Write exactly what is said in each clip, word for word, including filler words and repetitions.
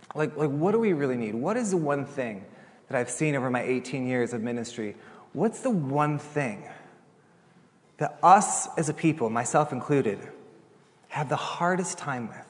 Like, like, what do we really need? What is the one thing that I've seen over my eighteen years of ministry? What's the one thing that us as a people, myself included, have the hardest time with?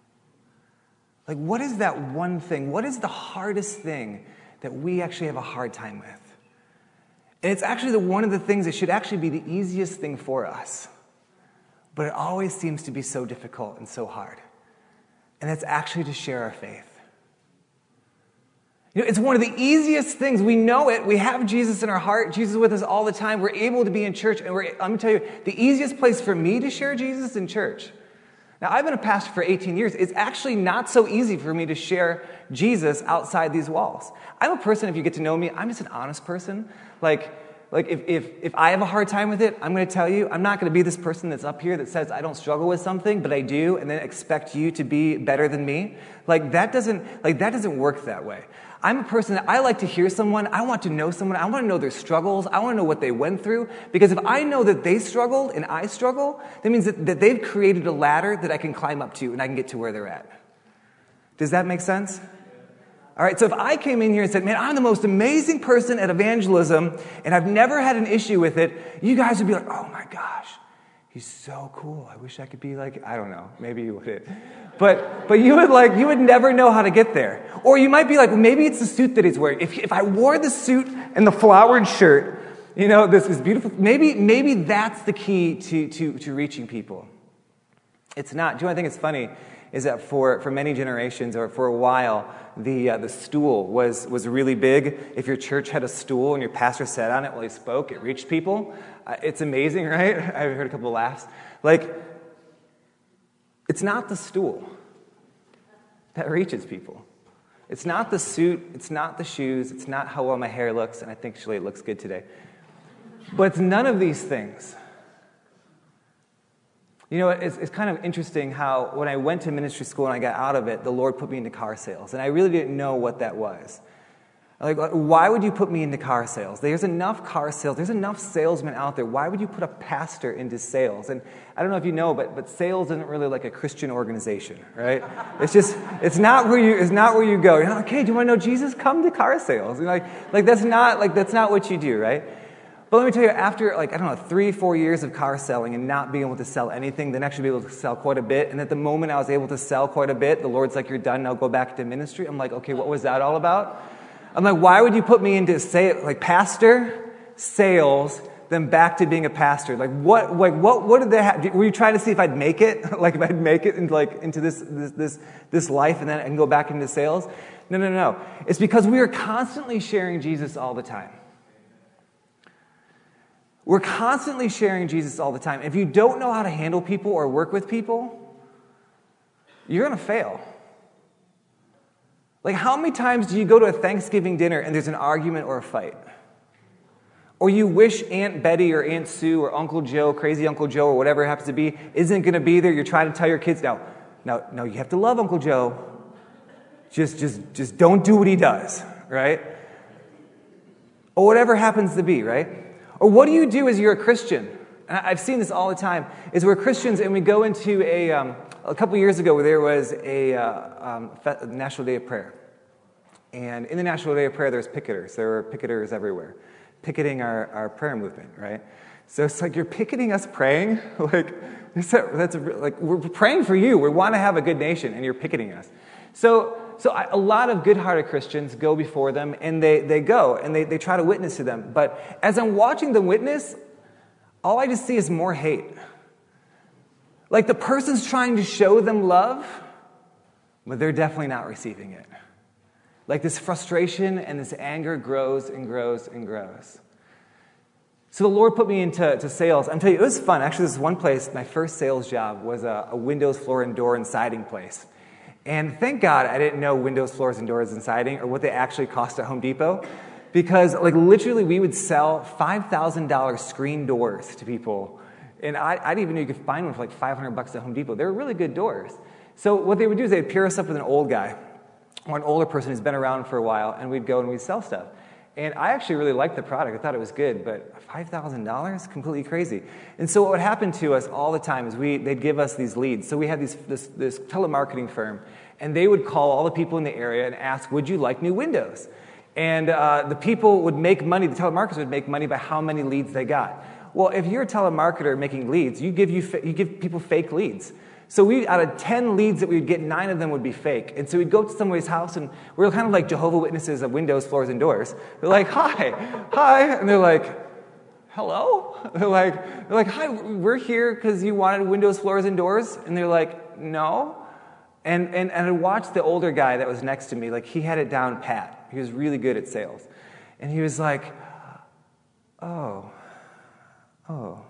Like, what is that one thing? What is the hardest thing that we actually have a hard time with? And it's actually the, one of the things that should actually be the easiest thing for us. But it always seems to be so difficult and so hard. And that's actually to share our faith. You know, it's one of the easiest things. We know it. We have Jesus in our heart. Jesus is with us all the time. We're able to be in church. And we're, I'm going to tell you, the easiest place for me to share Jesus is in church. Now, I've been a pastor for eighteen years. It's actually not so easy for me to share Jesus outside these walls. I'm a person, if you get to know me, I'm just an honest person. Like, like if, if, if I have a hard time with it, I'm going to tell you, I'm not going to be this person that's up here that says I don't struggle with something, but I do, and then expect you to be better than me. Like, that doesn't, like, that doesn't work that way. I'm a person that I like to hear someone. I want to know someone. I want to know their struggles. I want to know what they went through. Because if I know that they struggled and I struggle, that means that, that they've created a ladder that I can climb up to and I can get to where they're at. Does that make sense? All right, so if I came in here and said, man, I'm the most amazing person at evangelism and I've never had an issue with it, you guys would be like, oh my gosh, he's so cool. I wish I could be like, I don't know, maybe you wouldn't. But but you would like you would never know how to get there. Or you might be like, well, maybe it's the suit that he's wearing. If if I wore the suit and the flowered shirt, you know, this is beautiful. Maybe maybe that's the key to to to reaching people. It's not. Do you know what I think it's funny is that for, for many generations or for a while, the uh, the stool was was really big. If your church had a stool and your pastor sat on it while he spoke, it reached people. Uh, it's amazing, right? I've heard a couple of laughs. Like, it's not the stool that reaches people. It's not the suit. It's not the shoes. It's not how well my hair looks, and I think actually it looks good today. But it's none of these things. You know, it's, it's kind of interesting how when I went to ministry school and I got out of it, the Lord put me into car sales, and I really didn't know what that was. Like, why would you put me into car sales? There's enough car sales. There's enough salesmen out there. Why would you put a pastor into sales? And I don't know if you know, but but sales isn't really like a Christian organization, right? It's just it's not where you it's not where you go. You're not like, hey, do you want to know Jesus? Come to car sales. You're like like that's not like that's not what you do, right? But let me tell you, after like I don't know three four years of car selling and not being able to sell anything, then actually be able to sell quite a bit. And at the moment I was able to sell quite a bit, the Lord's like, you're done. Now go back to ministry. I'm like, okay, what was that all about? I'm like, why would you put me into say like pastor, sales, then back to being a pastor? Like what? Like what? What did they have? Were you trying to see if I'd make it? Like if I'd make it into like into this this this this life, and then I can go back into sales? No, no, no. It's because we are constantly sharing Jesus all the time. We're constantly sharing Jesus all the time. If you don't know how to handle people or work with people, you're going to fail. Like, how many times do you go to a Thanksgiving dinner and there's an argument or a fight? Or you wish Aunt Betty or Aunt Sue or Uncle Joe, crazy Uncle Joe or whatever it happens to be, isn't going to be there. You're trying to tell your kids, no, no, no, you have to love Uncle Joe. Just, just, just don't do what he does, right? Or whatever happens to be, right? Or what do you do as you're a Christian? And I've seen this all the time, is we're Christians and we go into a, um, a couple years ago where there was a uh, um, fe- National Day of Prayer. And in the National Day of Prayer, there's picketers. There were picketers everywhere, picketing our, our prayer movement, right? So it's like, you're picketing us praying? Like, that's a, like we're praying for you. We want to have a good nation, and you're picketing us. So so I, a lot of good-hearted Christians go before them, and they, they go, and they, they try to witness to them. But as I'm watching them witness, all I just see is more hate. Like the person's trying to show them love, but they're definitely not receiving it. Like this frustration and this anger grows and grows and grows. So the Lord put me into to sales. I'm telling you, it was fun. Actually, this one place, my first sales job was a, a windows, floor, and door and siding place. And thank God I didn't know windows, floors, and doors and siding or what they actually cost at Home Depot. Because like literally we would sell five thousand dollars screen doors to people. And I, I didn't even know you could find one for like five hundred bucks at Home Depot. They were really good doors. So what they would do is they'd pair us up with an old guy or an older person who's been around for a while, and we'd go and we'd sell stuff. And I actually really liked the product. I thought it was good, but five thousand dollars? Completely crazy. And so what would happen to us all the time is we they'd give us these leads. So we had these, this, this telemarketing firm, and they would call all the people in the area and ask, would you like new windows? And uh, the people would make money, the telemarketers would make money by how many leads they got. Well, if you're a telemarketer making leads, you give, you, you give people fake leads. So we, out of ten leads that we would get, nine of them would be fake. And so we'd go to somebody's house, and we were kind of like Jehovah's Witnesses of windows, floors, and doors. They're like, hi, hi. And they're like, hello? They're like, they're like, hi, we're here because you wanted windows, floors, and doors. And they're like, no. And, and, and I watched the older guy that was next to me. Like, he had it down pat. He was really good at sales. And he was like, oh, oh,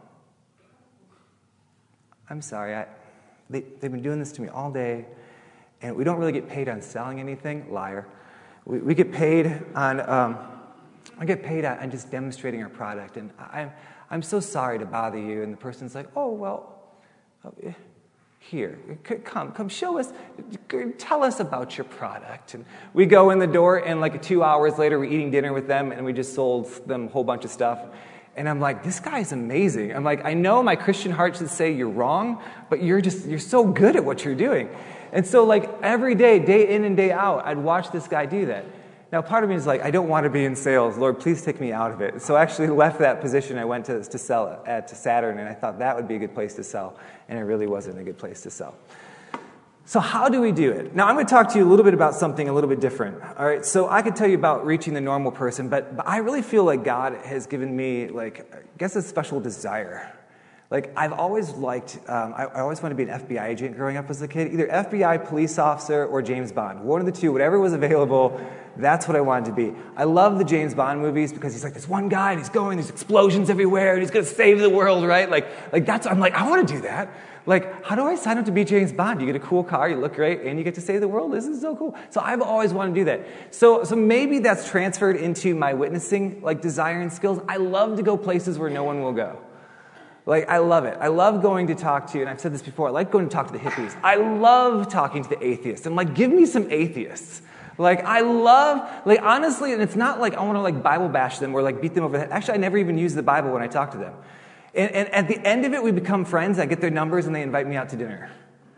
I'm sorry, I... They, they've been doing this to me all day, and we don't really get paid on selling anything. Liar. We, we get paid on, um, I get paid on, on just demonstrating our product, and I'm, I'm so sorry to bother you. And the person's like, oh, well, here, come, come show us, tell us about your product. And we go in the door, and like two hours later, we're eating dinner with them, and we just sold them a whole bunch of stuff. And I'm like, this guy's amazing. I'm like, I know my Christian heart should say you're wrong, but you're just, you're so good at what you're doing. And so like every day, day in and day out, I'd watch this guy do that. Now part of me is like, I don't want to be in sales. Lord, please take me out of it. So I actually left that position. I went to, to sell at to Saturn, and I thought that would be a good place to sell. And it really wasn't a good place to sell. So how do we do it? Now, I'm going to talk to you a little bit about something a little bit different. All right, so I could tell you about reaching the normal person, but, but I really feel like God has given me, like, I guess a special desire. Like, I've always liked, um, I, I always wanted to be an F B I agent growing up as a kid, either F B I police officer or James Bond. One of the two, whatever was available, that's what I wanted to be. I love the James Bond movies because he's like this one guy, and he's going, there's explosions everywhere, and he's going to save the world, right? Like, like that's, I'm like, I want to do that. Like, how do I sign up to be James Bond? You get a cool car, you look great, and you get to save the world. This is so cool. So I've always wanted to do that. So, so maybe that's transferred into my witnessing, like, desire and skills. I love to go places where no one will go. Like, I love it. I love going to talk to, and I've said this before, I like going to talk to the hippies. I love talking to the atheists. I'm like, give me some atheists. Like, I love, like, honestly, and it's not like I want to, like, Bible bash them or, like, beat them over the head. Actually, I never even use the Bible when I talk to them. And, and at the end of it, we become friends. I get their numbers, and they invite me out to dinner.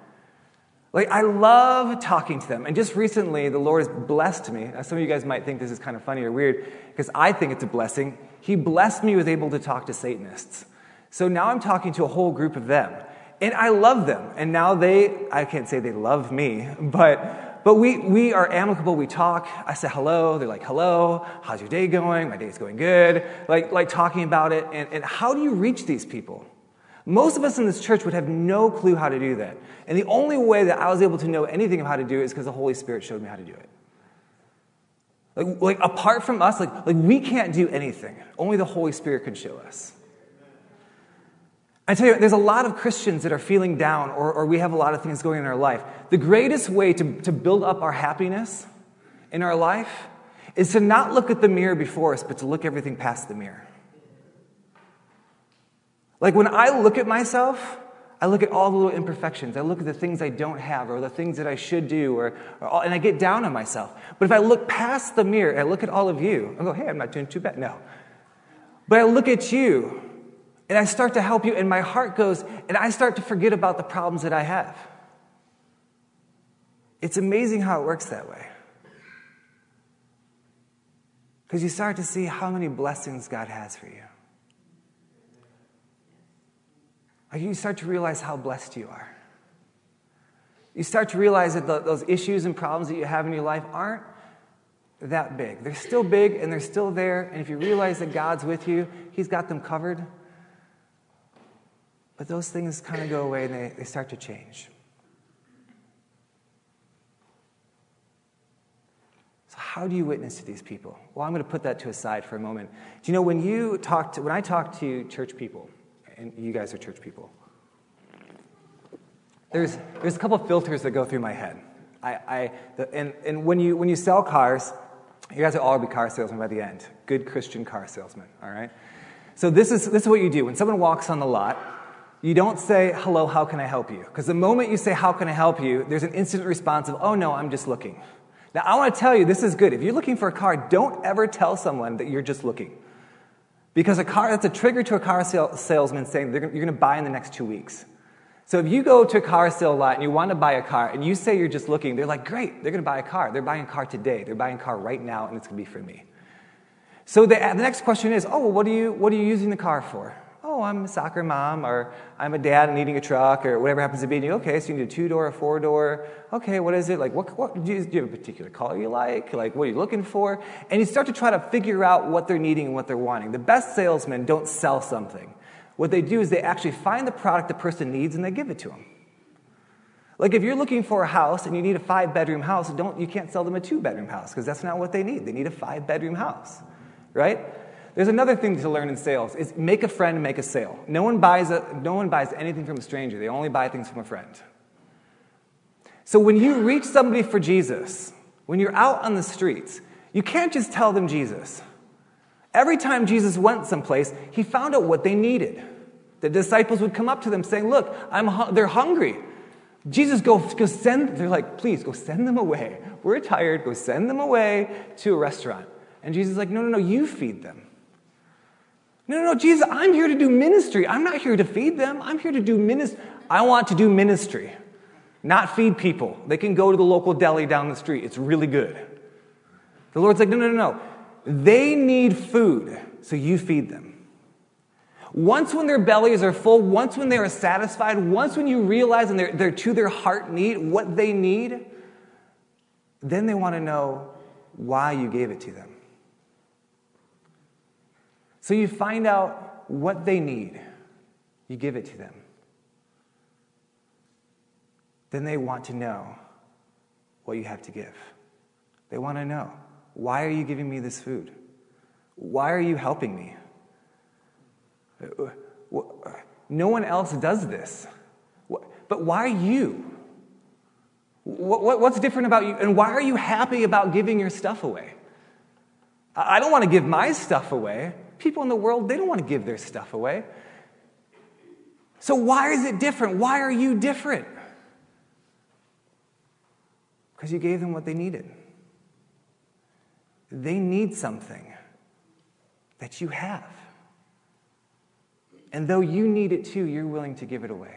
Like, I love talking to them. And just recently, the Lord has blessed me. Now, some of you guys might think this is kind of funny or weird, because I think it's a blessing. He blessed me with able to talk to Satanists. So now I'm talking to a whole group of them. And I love them. And now they, I can't say they love me, but... But we, we are amicable, we talk, I say hello, they're like, hello, how's your day going? My day's going good. Like, like talking about it, and, and how do you reach these people? Most of us in this church would have no clue how to do that. And the only way that I was able to know anything of how to do it is because the Holy Spirit showed me how to do it. Like, like apart from us, like, like we can't do anything. Only the Holy Spirit can show us. I tell you, there's a lot of Christians that are feeling down, or, or we have a lot of things going on in our life. The greatest way to, to build up our happiness in our life is to not look at the mirror before us, but to look everything past the mirror. Like when I look at myself, I look at all the little imperfections. I look at the things I don't have, or the things that I should do, or, or all, and I get down on myself. But if I look past the mirror, I look at all of you, I go, hey, I'm not doing too bad. No. But I look at you, and I start to help you, and my heart goes, and I start to forget about the problems that I have. It's amazing how it works that way. Because you start to see how many blessings God has for you. Like you start to realize how blessed you are. You start to realize that the, those issues and problems that you have in your life aren't that big. They're still big, and they're still there, and if you realize that God's with you, He's got them covered. But those things kind of go away, and they, they start to change. So how do you witness to these people? Well, I'm going to put that to a side for a moment. Do you know, when you talk to, when I talk to church people, and you guys are church people, there's there's a couple of filters that go through my head. I, I the, and, and when you when you sell cars, you guys will all be car salesmen by the end. Good Christian car salesmen, all right? So this is this is what you do. When someone walks on the lot, you don't say, hello, how can I help you? Because the moment you say, how can I help you, there's an instant response of, oh, no, I'm just looking. Now, I want to tell you, this is good. If you're looking for a car, don't ever tell someone that you're just looking. Because a car, that's a trigger to a car sale, salesman saying you're going to buy in the next two weeks. So if you go to a car sale lot and you want to buy a car and you say you're just looking, they're like, great, they're going to buy a car. They're buying a car today. They're buying a car right now, and it's going to be for me. So the, the next question is, oh, well, what are you, what are you using the car for? Oh, I'm a soccer mom, or I'm a dad needing a truck, or whatever happens to be. And you, okay, so you need a two-door, a four-door. Okay, what is it? Like, what, what do, you, do you have a particular color you like? Like, what are you looking for? And you start to try to figure out what they're needing and what they're wanting. The best salesmen don't sell something. What they do is they actually find the product the person needs, and they give it to them. Like, if you're looking for a house and you need a five-bedroom house, don't, you can't sell them a two-bedroom house, because that's not what they need. They need a five-bedroom house, right? There's another thing to learn in sales, is make a friend, make a sale. No one buys a, no one buys anything from a stranger. They only buy things from a friend. So when you reach somebody for Jesus, when you're out on the streets, you can't just tell them Jesus. Every time Jesus went someplace, he found out what they needed. The disciples would come up to them saying, look, I'm hu- they're hungry. Jesus, go, go send, they're like, please, go send them away. We're tired, go send them away to a restaurant. And Jesus is like, no, no, no, you feed them. No, no, no, Jesus, I'm here to do ministry. I'm not here to feed them. I'm here to do ministry. I want to do ministry, not feed people. They can go to the local deli down the street. It's really good. The Lord's like, no, no, no, no. They need food, so you feed them. Once when their bellies are full, once when they are satisfied, once when you realize and they're, they're to their heart need what they need, then they want to know why you gave it to them. So you find out what they need. You give it to them. Then they want to know what you have to give. They want to know, why are you giving me this food? Why are you helping me? No one else does this. But why you? What's different about you? And why are you happy about giving your stuff away? I don't want to give my stuff away. People in the world, they don't want to give their stuff away. So why is it different? Why are you different? Because you gave them what they needed. They need something that you have. And though you need it too, you're willing to give it away.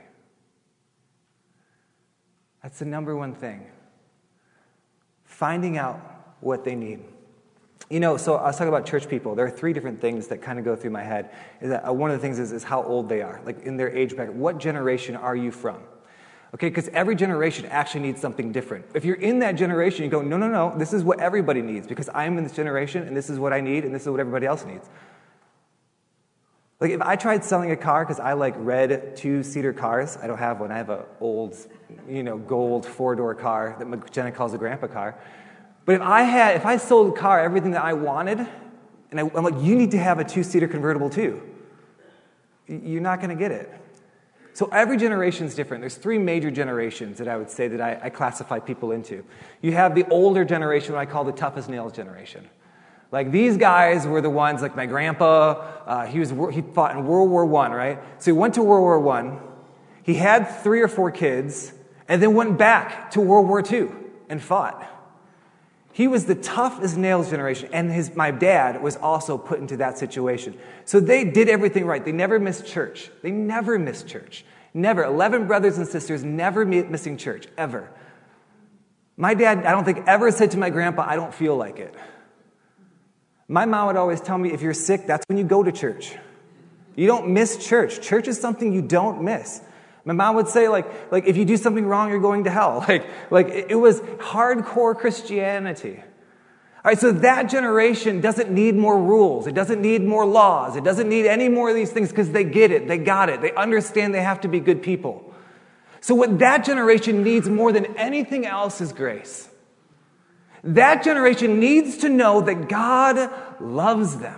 That's the number one thing. Finding out what they need. You know, so I was talking about church people. There are three different things that kind of go through my head. Is that, uh, one of the things is, is how old they are, like in their age bracket. What generation are you from? Okay, because every generation actually needs something different. If you're in that generation, you go, no, no, no, this is what everybody needs, because I'm in this generation, and this is what I need, and this is what everybody else needs. Like, if I tried selling a car, because I like red two-seater cars, I don't have one. I have an old, you know, gold four-door car that Jenna calls a grandpa car. But if I had, if I sold a car, everything that I wanted, and I, I'm like, you need to have a two-seater convertible too. You're not going to get it. So every generation is different. There's three major generations that I would say that I, I classify people into. You have the older generation, what I call the tough as nails generation. Like, these guys were the ones, like my grandpa, uh, he was he fought in World War One, right? So he went to World War One, he had three or four kids, and then went back to World War Two and fought. He was the tough as nails generation, and his my dad was also put into that situation. So they did everything right. They never missed church. They never missed church. Never. Eleven brothers and sisters, never missing church, ever. My dad, I don't think, ever said to my grandpa, I don't feel like it. My mom would always tell me, if you're sick, that's when you go to church. You don't miss church. Church is something you don't miss. My mom would say, like, like if you do something wrong, you're going to hell. Like, like it was hardcore Christianity. All right, so that generation doesn't need more rules. It doesn't need more laws. It doesn't need any more of these things, because they get it. They got it. They understand they have to be good people. So what that generation needs more than anything else is grace. That generation needs to know that God loves them.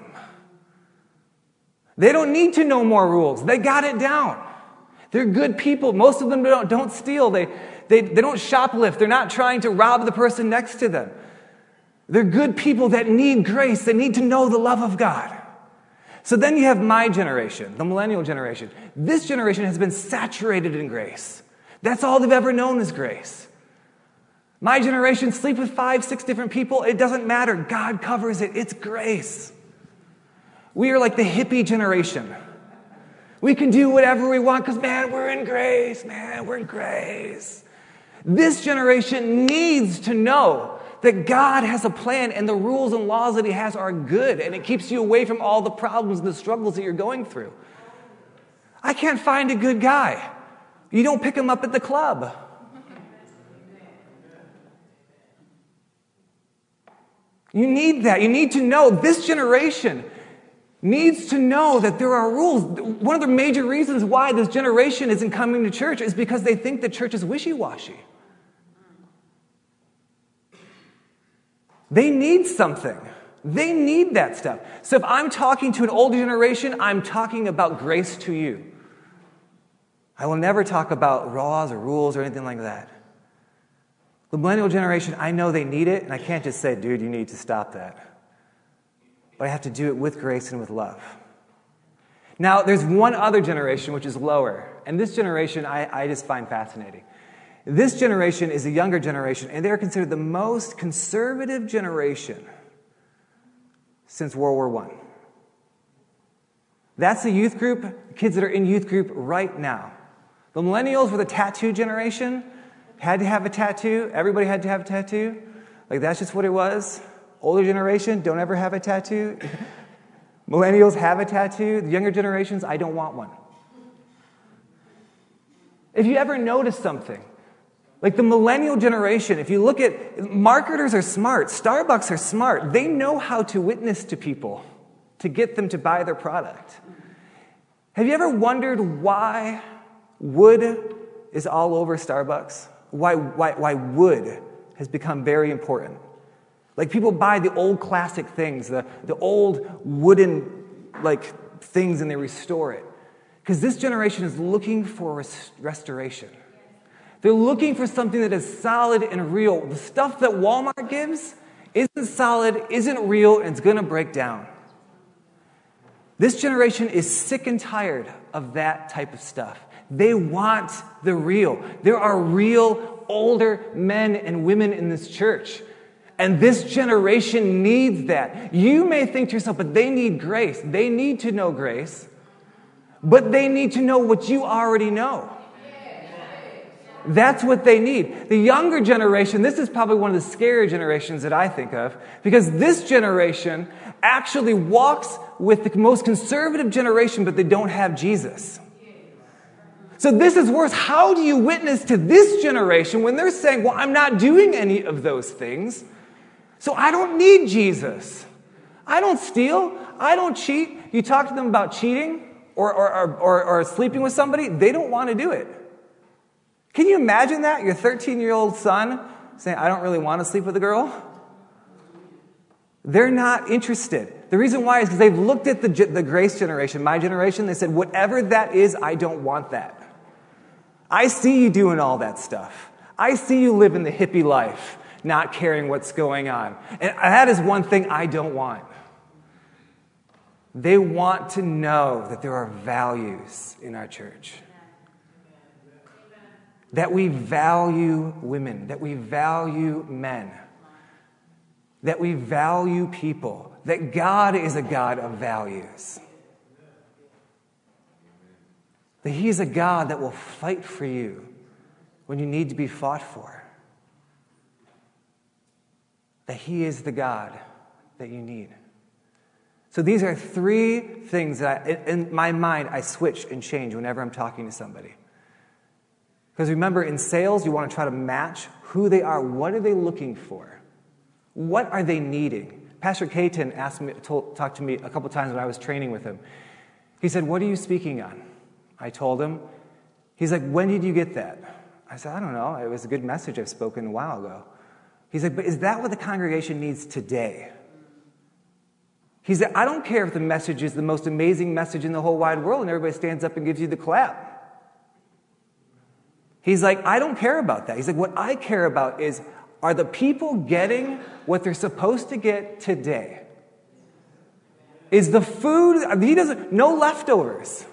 They don't need to know more rules. They got it down. They're good people. Most of them don't, don't steal. They, they, they don't shoplift. They're not trying to rob the person next to them. They're good people that need grace. They need to know the love of God. So then you have my generation, the millennial generation. This generation has been saturated in grace. That's all they've ever known is grace. My generation sleep with five, six different people. It doesn't matter. God covers it. It's grace. We are like the hippie generation. We can do whatever we want because, man, we're in grace. Man, we're in grace. This generation needs to know that God has a plan and the rules and laws that he has are good, and it keeps you away from all the problems and the struggles that you're going through. I can't find a good guy. You don't pick him up at the club. You need that. You need to know. This generation needs to know that there are rules. One of the major reasons why this generation isn't coming to church is because they think the church is wishy-washy. They need something. They need that stuff. So if I'm talking to an older generation, I'm talking about grace to you. I will never talk about laws or rules or anything like that. The millennial generation, I know they need it, and I can't just say, dude, you need to stop that. But I have to do it with grace and with love. Now, there's one other generation which is lower, and this generation I, I just find fascinating. This generation is a younger generation, and they're considered the most conservative generation since World War One. That's the youth group, kids that are in youth group right now. The millennials were the tattoo generation, had to have a tattoo. Everybody had to have a tattoo. Like, that's just what it was. Older generation, don't ever have a tattoo. Millennials have a tattoo. The younger generations, I don't want one. If you ever notice something, like the millennial generation, if you look at, marketers are smart. Starbucks are smart. They know how to witness to people to get them to buy their product. Have you ever wondered why wood is all over Starbucks? Why, why, why wood has become very important? Like, people buy the old classic things, the, the old wooden like things, and they restore it. Because this generation is looking for res- restoration. They're looking for something that is solid and real. The stuff that Walmart gives isn't solid, isn't real, and it's going to break down. This generation is sick and tired of that type of stuff. They want the real. There are real older men and women in this church. And this generation needs that. You may think to yourself, but they need grace. They need to know grace. But they need to know what you already know. That's what they need. The younger generation, this is probably one of the scary generations that I think of, because this generation actually walks with the most conservative generation, but they don't have Jesus. So this is worse. How do you witness to this generation when they're saying, well, I'm not doing any of those things, so I don't need Jesus. I don't steal. I don't cheat. You talk to them about cheating or, or, or, or, or sleeping with somebody, they don't want to do it. Can you imagine that? Your thirteen-year-old son saying, I don't really want to sleep with a girl? They're not interested. The reason why is because they've looked at the, the grace generation, my generation, they said, whatever that is, I don't want that. I see you doing all that stuff. I see you living the hippie life, not caring what's going on. And that is one thing I don't want. They want to know that there are values in our church. That we value women, that we value men, that we value people, that God is a God of values. That He's a God that will fight for you when you need to be fought for. That He is the God that you need. So these are three things that I, in my mind I switch and change whenever I'm talking to somebody. Because remember, in sales, you want to try to match who they are. What are they looking for? What are they needing? Pastor Caton asked me, told, talked to me a couple times when I was training with him. He said, what are you speaking on? I told him. He's like, when did you get that? I said, I don't know. It was a good message I've spoken a while ago. He's like, but is that what the congregation needs today? He said, I don't care if the message is the most amazing message in the whole wide world and everybody stands up and gives you the clap. He's like, I don't care about that. He's like, what I care about is, are the people getting what they're supposed to get today? Is the food, he doesn't, no leftovers.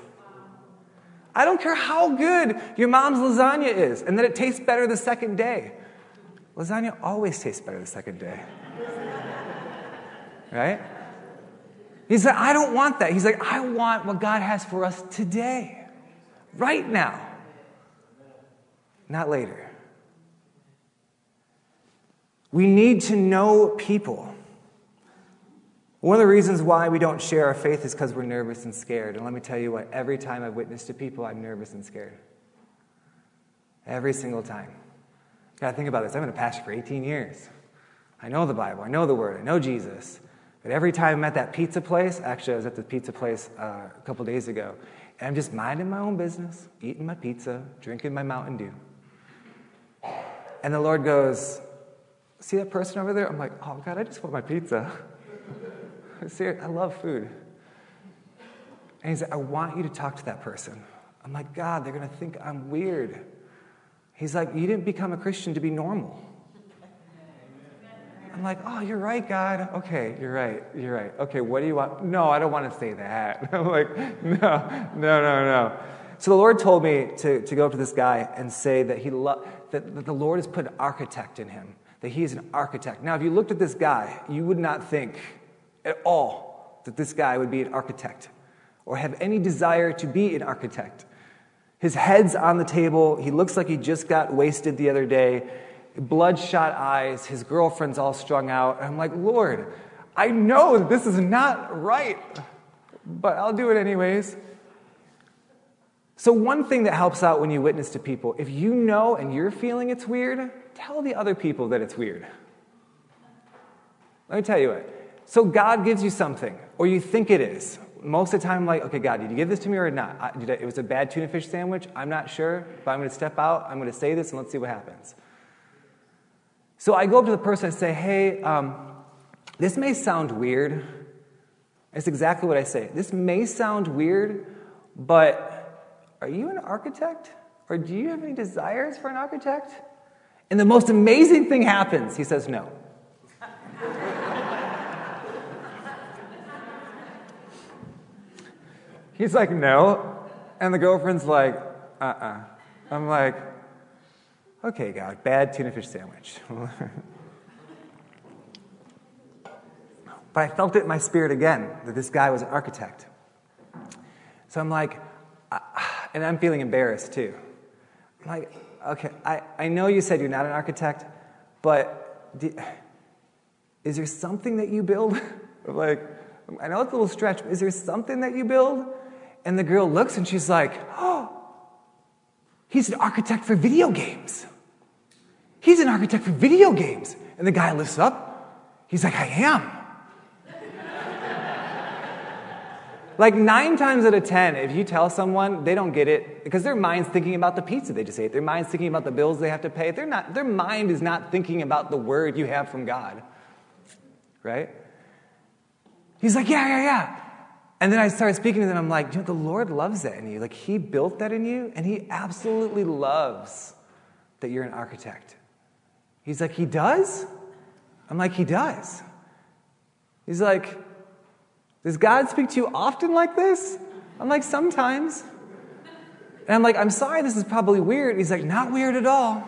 I don't care how good your mom's lasagna is and that it tastes better the second day. lasagna always tastes better the second day. Right? He's like, I don't want that. He's like, I want what God has for us today, right now, not later. We need to know people. One of the reasons why we don't share our faith is because we're nervous and scared. And let me tell you what, every time I've witnessed to people, I'm nervous and scared. Every single time. You gotta think about this. I've been a pastor for eighteen years. I know the Bible. I know the Word. I know Jesus. But every time I'm at that pizza place, actually I was at the pizza place uh, a couple days ago, and I'm just minding my own business, eating my pizza, drinking my Mountain Dew. And the Lord goes, see that person over there? I'm like, oh God, I just want my pizza. Seriously, I love food. And he's like, I want you to talk to that person. I'm like, God, they're going to think I'm weird. He's like, you didn't become a Christian to be normal. I'm like, oh, you're right, God. Okay, you're right. You're right. Okay, what do you want? No, I don't want to say that. I'm like, no, no, no, no. So the Lord told me to, to go up to this guy and say that he lo- that, that the Lord has put an architect in him, that he is an architect. Now, if you looked at this guy, you would not think at all that this guy would be an architect or have any desire to be an architect. His head's on the table. He looks like he just got wasted the other day. Bloodshot eyes. His girlfriend's all strung out. And I'm like, Lord, I know that this is not right, but I'll do it anyways. So one thing that helps out when you witness to people, if you know and you're feeling it's weird, tell the other people that it's weird. Let me tell you what. So God gives you something, or you think it is. Most of the time, I'm like, okay, God, did you give this to me or not? I, did I, it was a bad tuna fish sandwich. I'm not sure, but I'm going to step out. I'm going to say this, and let's see what happens. So I go up to the person and say, hey, um, this may sound weird. It's exactly what I say. This may sound weird, but are you an architect? Or do you have any desires for an architect? And the most amazing thing happens. He says no. He's like, no. And the girlfriend's like, uh-uh. I'm like, okay, God, bad tuna fish sandwich. But I felt it in my spirit again, that this guy was an architect. So I'm like, uh, and I'm feeling embarrassed too. I'm like, okay, I, I know you said you're not an architect, but do, is there something that you build? I'm like, I know it's a little stretch, but is there something that you build? And the girl looks and she's like, oh, he's an architect for video games. He's an architect for video games. And the guy lifts up. He's like, I am. Like nine times out of ten, if you tell someone, they don't get it because their mind's thinking about the pizza they just ate. Their mind's thinking about the bills they have to pay. They're not, their mind is not thinking about the word you have from God. Right? He's like, yeah, yeah, yeah. And then I started speaking to them. I'm like, you know, the Lord loves that in you. Like, he built that in you, and he absolutely loves that you're an architect. He's like, he does? I'm like, he does. He's like, does God speak to you often like this? I'm like, sometimes. And I'm like, I'm sorry, this is probably weird. He's like, not weird at all.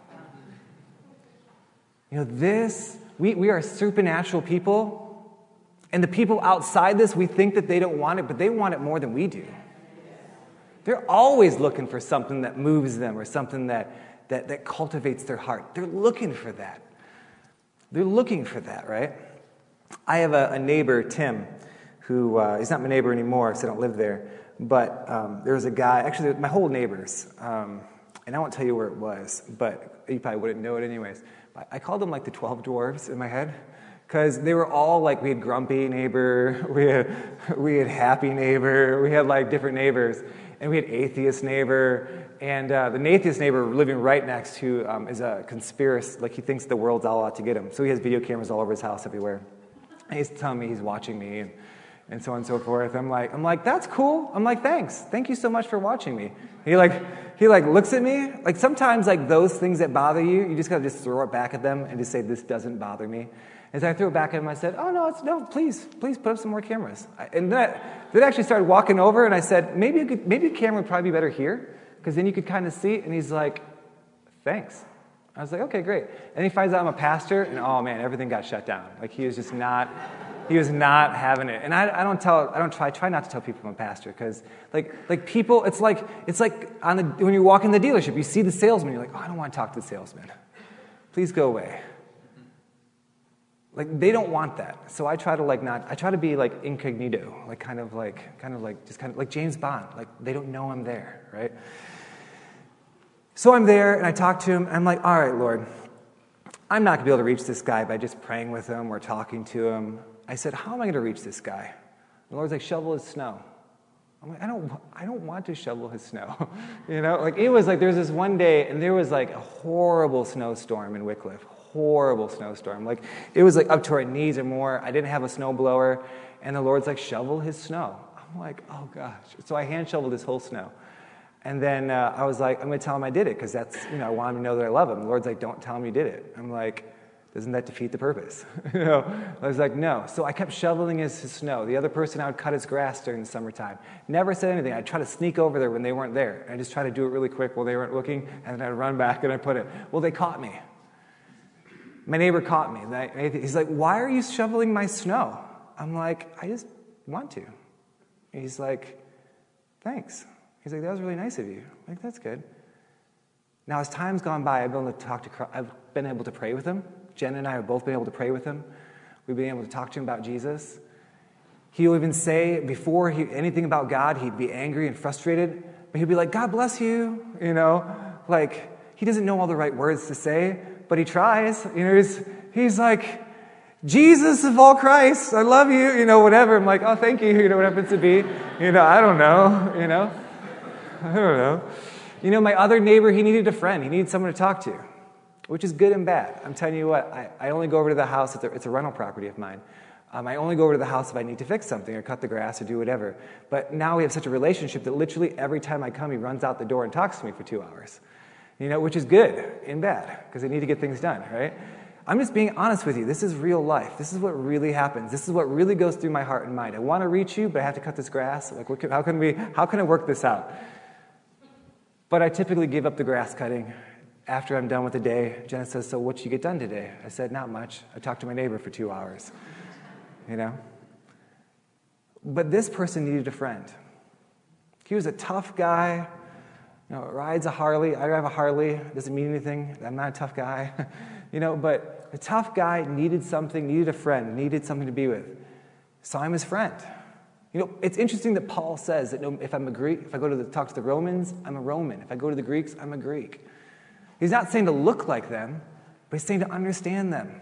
You know, this, we, we are supernatural people. And the people outside this, we think that they don't want it, but they want it more than we do. They're always looking for something that moves them or something that, that, that cultivates their heart. They're looking for that. They're looking for that, right? I have a, a neighbor, Tim, who, uh, he's not my neighbor anymore because I don't live there, but um, there was a guy, actually my whole neighbors, um, and I won't tell you where it was, but you probably wouldn't know it anyways. I called them like the twelve dwarves in my head. Because they were all like, we had grumpy neighbor, we had, we had happy neighbor, we had like different neighbors, and we had atheist neighbor, and uh, the atheist neighbor living right next to um, is a conspiracist, like he thinks the world's all out to get him. So he has video cameras all over his house everywhere. And he's telling me he's watching me and, and so on and so forth. I'm like, I'm like, that's cool. I'm like, thanks. Thank you so much for watching me. He like, he like looks at me. Like sometimes like those things that bother you, you just gotta just throw it back at them and just say, this doesn't bother me. And so I threw it back at him. I said, oh, no, it's, no, please, please put up some more cameras. And then I, then I actually started walking over, and I said, maybe a, good, maybe a camera would probably be better here, because then you could kind of see. And he's like, thanks. I was like, okay, great. And he finds out I'm a pastor, and oh man, everything got shut down. Like he was just not, he was not having it. And I, I don't tell, I don't try, try not to tell people I'm a pastor, because like, like people, it's like, it's like on the when you walk in the dealership, you see the salesman, you're like, oh, I don't want to talk to the salesman. Please go away. Like they don't want that. So I try to like not, I try to be like incognito, like kind of like, kind of like, just kind of like James Bond. Like they don't know I'm there, right? So I'm there, and I talk to him, and I'm like, all right, Lord, I'm not going to be able to reach this guy by just praying with him or talking to him. I said, how am I going to reach this guy? The Lord's like, shovel his snow. I'm like, I don't, I don't want to shovel his snow. You know, like it was like, there was this one day, and there was like a horrible snowstorm in Wycliffe, horrible snowstorm. Like it was like up to our knees or more. I didn't have a snow blower, and the Lord's like, shovel his snow. I'm like, oh gosh. So I hand shoveled his whole snow. And then uh, I was like, I'm going to tell him I did it, because that's, you know, I want him to know that I love him. The Lord's like, don't tell him you did it. I'm like, doesn't that defeat the purpose? You know, I was like, no. So I kept shoveling his, his snow. The other person, I would cut his grass during the summertime. Never said anything. I'd try to sneak over there when they weren't there. I just try to do it really quick while they weren't looking, and then I'd run back and I'd put it. Well, they caught me. My neighbor caught me. He's like, why are you shoveling my snow? I'm like, I just want to. He's like, thanks. He's like, that was really nice of you. I'm like, that's good. Now, as time's gone by, I've been able to talk to, I've been able to pray with him. Jen and I have both been able to pray with him. We've been able to talk to him about Jesus. He'll even say, before he, anything about God, he'd be angry and frustrated, but he'd be like, God bless you, you know? Like, he doesn't know all the right words to say, but he tries. You know, he's, he's like, Jesus of all Christ, I love you, you know, whatever. I'm like, oh, thank you, you know, what happens to be. You know, I don't know, you know? I don't know. You know, my other neighbor, he needed a friend. He needed someone to talk to, which is good and bad. I'm telling you what, I, I only go over to the house, it's a, it's a rental property of mine. Um, I only go over to the house if I need to fix something or cut the grass or do whatever. But now we have such a relationship that literally every time I come, he runs out the door and talks to me for two hours. You know, which is good and bad, because I need to get things done, right? I'm just being honest with you. This is real life. This is what really happens. This is what really goes through my heart and mind. I want to reach you, but I have to cut this grass. Like, what can, how can we? How can I work this out? But I typically give up the grass cutting after I'm done with the day. Jenna says, so what did you get done today? I said, not much. I talked to my neighbor for two hours, you know? But this person needed a friend. He was a tough guy, you know, rides a Harley. I drive a Harley. Doesn't mean anything. I'm not a tough guy, you know, but a tough guy needed something, needed a friend, needed something to be with. So I'm his friend. You know, it's interesting that Paul says that if I'm a Greek, if I go to the, talk to the Romans, I'm a Roman. If I go to the Greeks, I'm a Greek. He's not saying to look like them, but he's saying to understand them.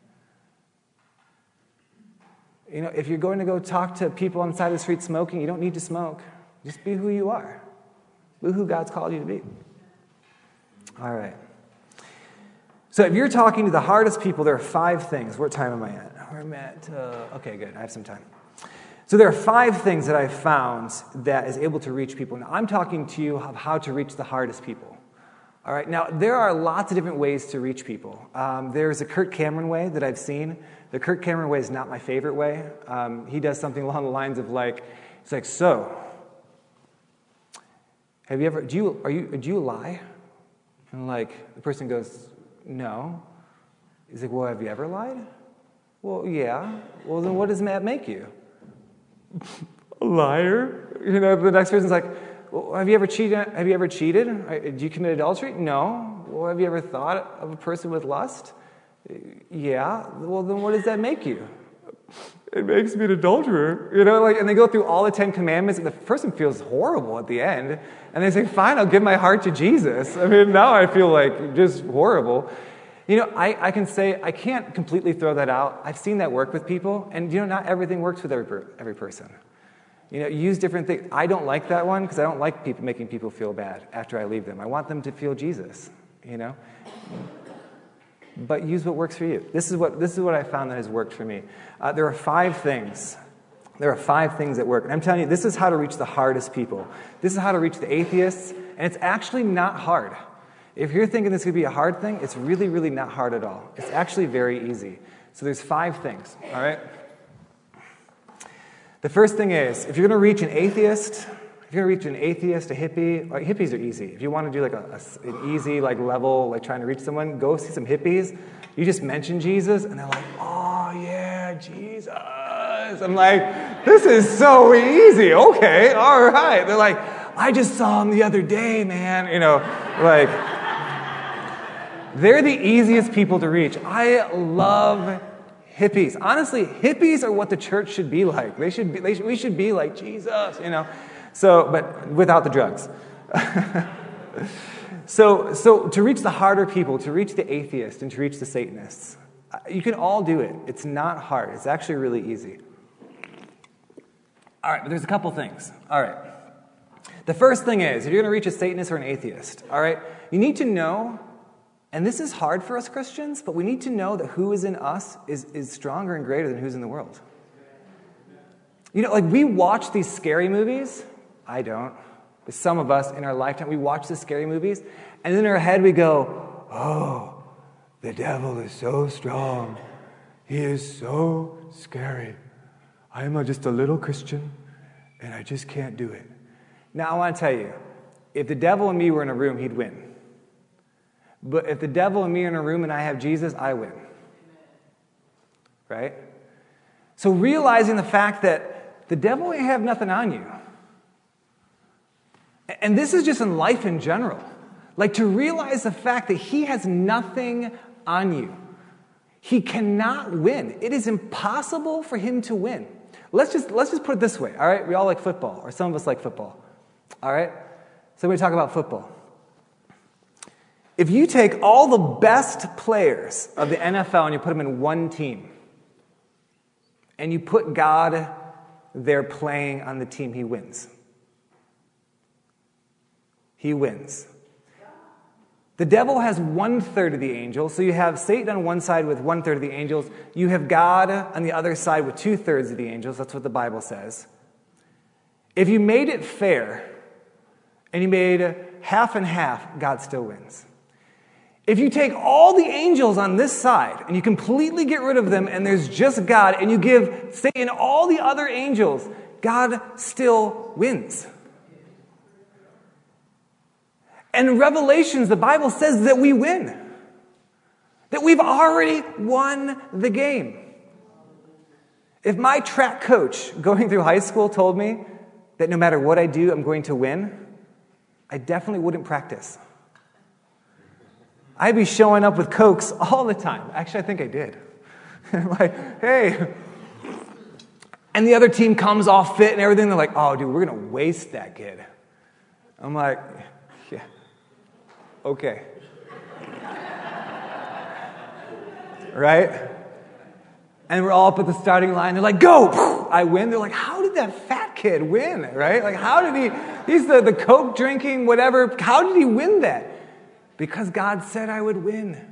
You know, if you're going to go talk to people on the side of the street smoking, you don't need to smoke. Just be who you are. Be who God's called you to be. All right. So if you're talking to the hardest people, there are five things. What time am I at? We're at, uh, okay, good. I have some time. So there are five things that I've found that is able to reach people. Now, I'm talking to you of how to reach the hardest people. All right. Now, there are lots of different ways to reach people. Um, there's a Kirk Cameron way that I've seen. The Kirk Cameron way is not my favorite way. Um, he does something along the lines of like, it's like, so, have you ever, do you, are you, do you lie? And like, the person goes, no. He's like, well, have you ever lied? Well, yeah. Well, then what does that make you? A liar. You know, the next person's like, well, have you ever cheated? Have you ever cheated? Do you commit adultery? No. Well, have you ever thought of a person with lust? Yeah. Well, then what does that make you? It makes me an adulterer. You know, like, and they go through all the Ten Commandments, and the person feels horrible at the end. And they say, fine, I'll give my heart to Jesus. I mean, now I feel like just horrible. You know, I, I can say, I can't completely throw that out. I've seen that work with people, and, you know, not everything works with every, every person. You know, use different things. I don't like that one, because I don't like people making people feel bad after I leave them. I want them to feel Jesus, you know? But use what works for you. This is what, this is what I found that has worked for me. Uh, there are five things. There are five things that work. And I'm telling you, this is how to reach the hardest people. This is how to reach the atheists, and it's actually not hard. If you're thinking this could be a hard thing, it's really, really not hard at all. It's actually very easy. So there's five things, all right? The first thing is, if you're going to reach an atheist, if you're going to reach an atheist, a hippie, like hippies are easy. If you want to do like a, a, an easy like level, like trying to reach someone, go see some hippies. You just mention Jesus, and they're like, oh, yeah, Jesus. I'm like, this is so easy. Okay, all right. They're like, I just saw him the other day, man. You know, like, they're the easiest people to reach. I love hippies. Honestly, hippies are what the church should be like. They should be, they should, we should be like Jesus, you know. So, but without the drugs. so, so to reach the harder people, to reach the atheists, and to reach the Satanists, you can all do it. It's not hard. It's actually really easy. All right, but there's a couple things. All right. The first thing is, if you're going to reach a Satanist or an atheist, all right, you need to know, and this is hard for us Christians, but we need to know that who is in us is, is stronger and greater than who's in the world. You know, like we watch these scary movies. I don't. But some of us in our lifetime, we watch the scary movies, and in our head we go, oh, the devil is so strong. He is so scary. I am just a little Christian, and I just can't do it. Now, I want to tell you, if the devil and me were in a room, he'd win. But if the devil and me are in a room and I have Jesus, I win. Right? So realizing the fact that the devil ain't have nothing on you. And this is just in life in general. Like to realize the fact that he has nothing on you. He cannot win. It is impossible for him to win. Let's just, let's just put it this way, all right? We all like football, or some of us like football, all right? So we're going to talk about football. If you take all the best players of the N F L and you put them in one team, and you put God there playing on the team, he wins. He wins. The devil has one-third of the angels, so you have Satan on one side with one-third of the angels. You have God on the other side with two-thirds of the angels. That's what the Bible says. If you made it fair, and you made half and half, God still wins. If you take all the angels on this side, and you completely get rid of them, and there's just God, and you give Satan all the other angels, God still wins. And in Revelations, the Bible says that we win. That we've already won the game. If my track coach going through high school told me that no matter what I do, I'm going to win, I definitely wouldn't practice. I'd be showing up with Cokes all the time. Actually, I think I did. Like, hey. And the other team comes all fit and everything. They're like, oh, dude, we're going to waste that kid. I'm like, yeah. Okay. Right? And we're all up at the starting line. They're like, go! I win. They're like, how did that fat kid win? Right? Like, how did he, he's the, the Coke drinking, whatever. How did he win that? Because God said I would win.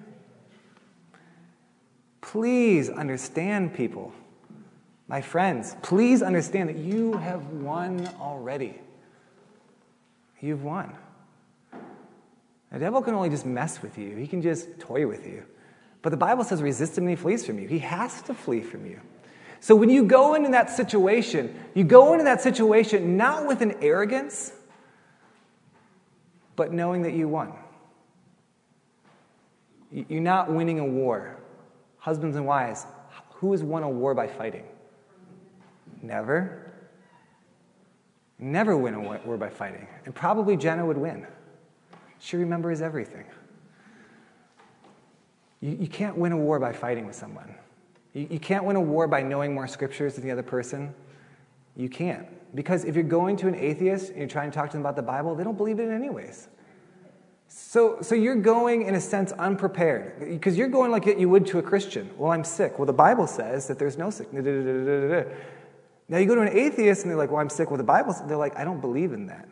Please understand, people. My friends, please understand that you have won already. You've won. The devil can only just mess with you. He can just toy with you. But the Bible says resist him and he flees from you. He has to flee from you. So when you go into that situation, you go into that situation not with an arrogance, but knowing that you won. You're not winning a war. Husbands and wives, who has won a war by fighting? Never. Never win a war by fighting. And probably Jenna would win. She remembers everything. You, you can't win a war by fighting with someone. You, you can't win a war by knowing more scriptures than the other person. You can't. Because if you're going to an atheist and you're trying to talk to them about the Bible, they don't believe it anyways. So, so you're going, in a sense, unprepared. Because you're going like you would to a Christian. Well, I'm sick. Well, the Bible says that there's no sickness. Now you go to an atheist and they're like, well, I'm sick. Well, the Bible says, they're like, I don't believe in that.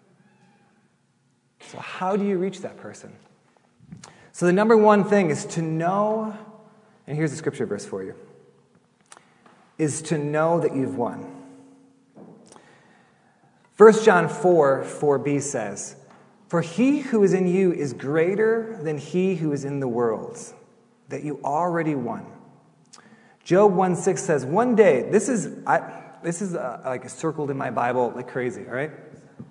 So how do you reach that person? So the number one thing is to know, and here's the scripture verse for you, is to know that you've won. First John four, four b says, for he who is in you is greater than he who is in the world, that you already won. Job one six says, one day, this is I, this is uh, like circled in my Bible like crazy, all right?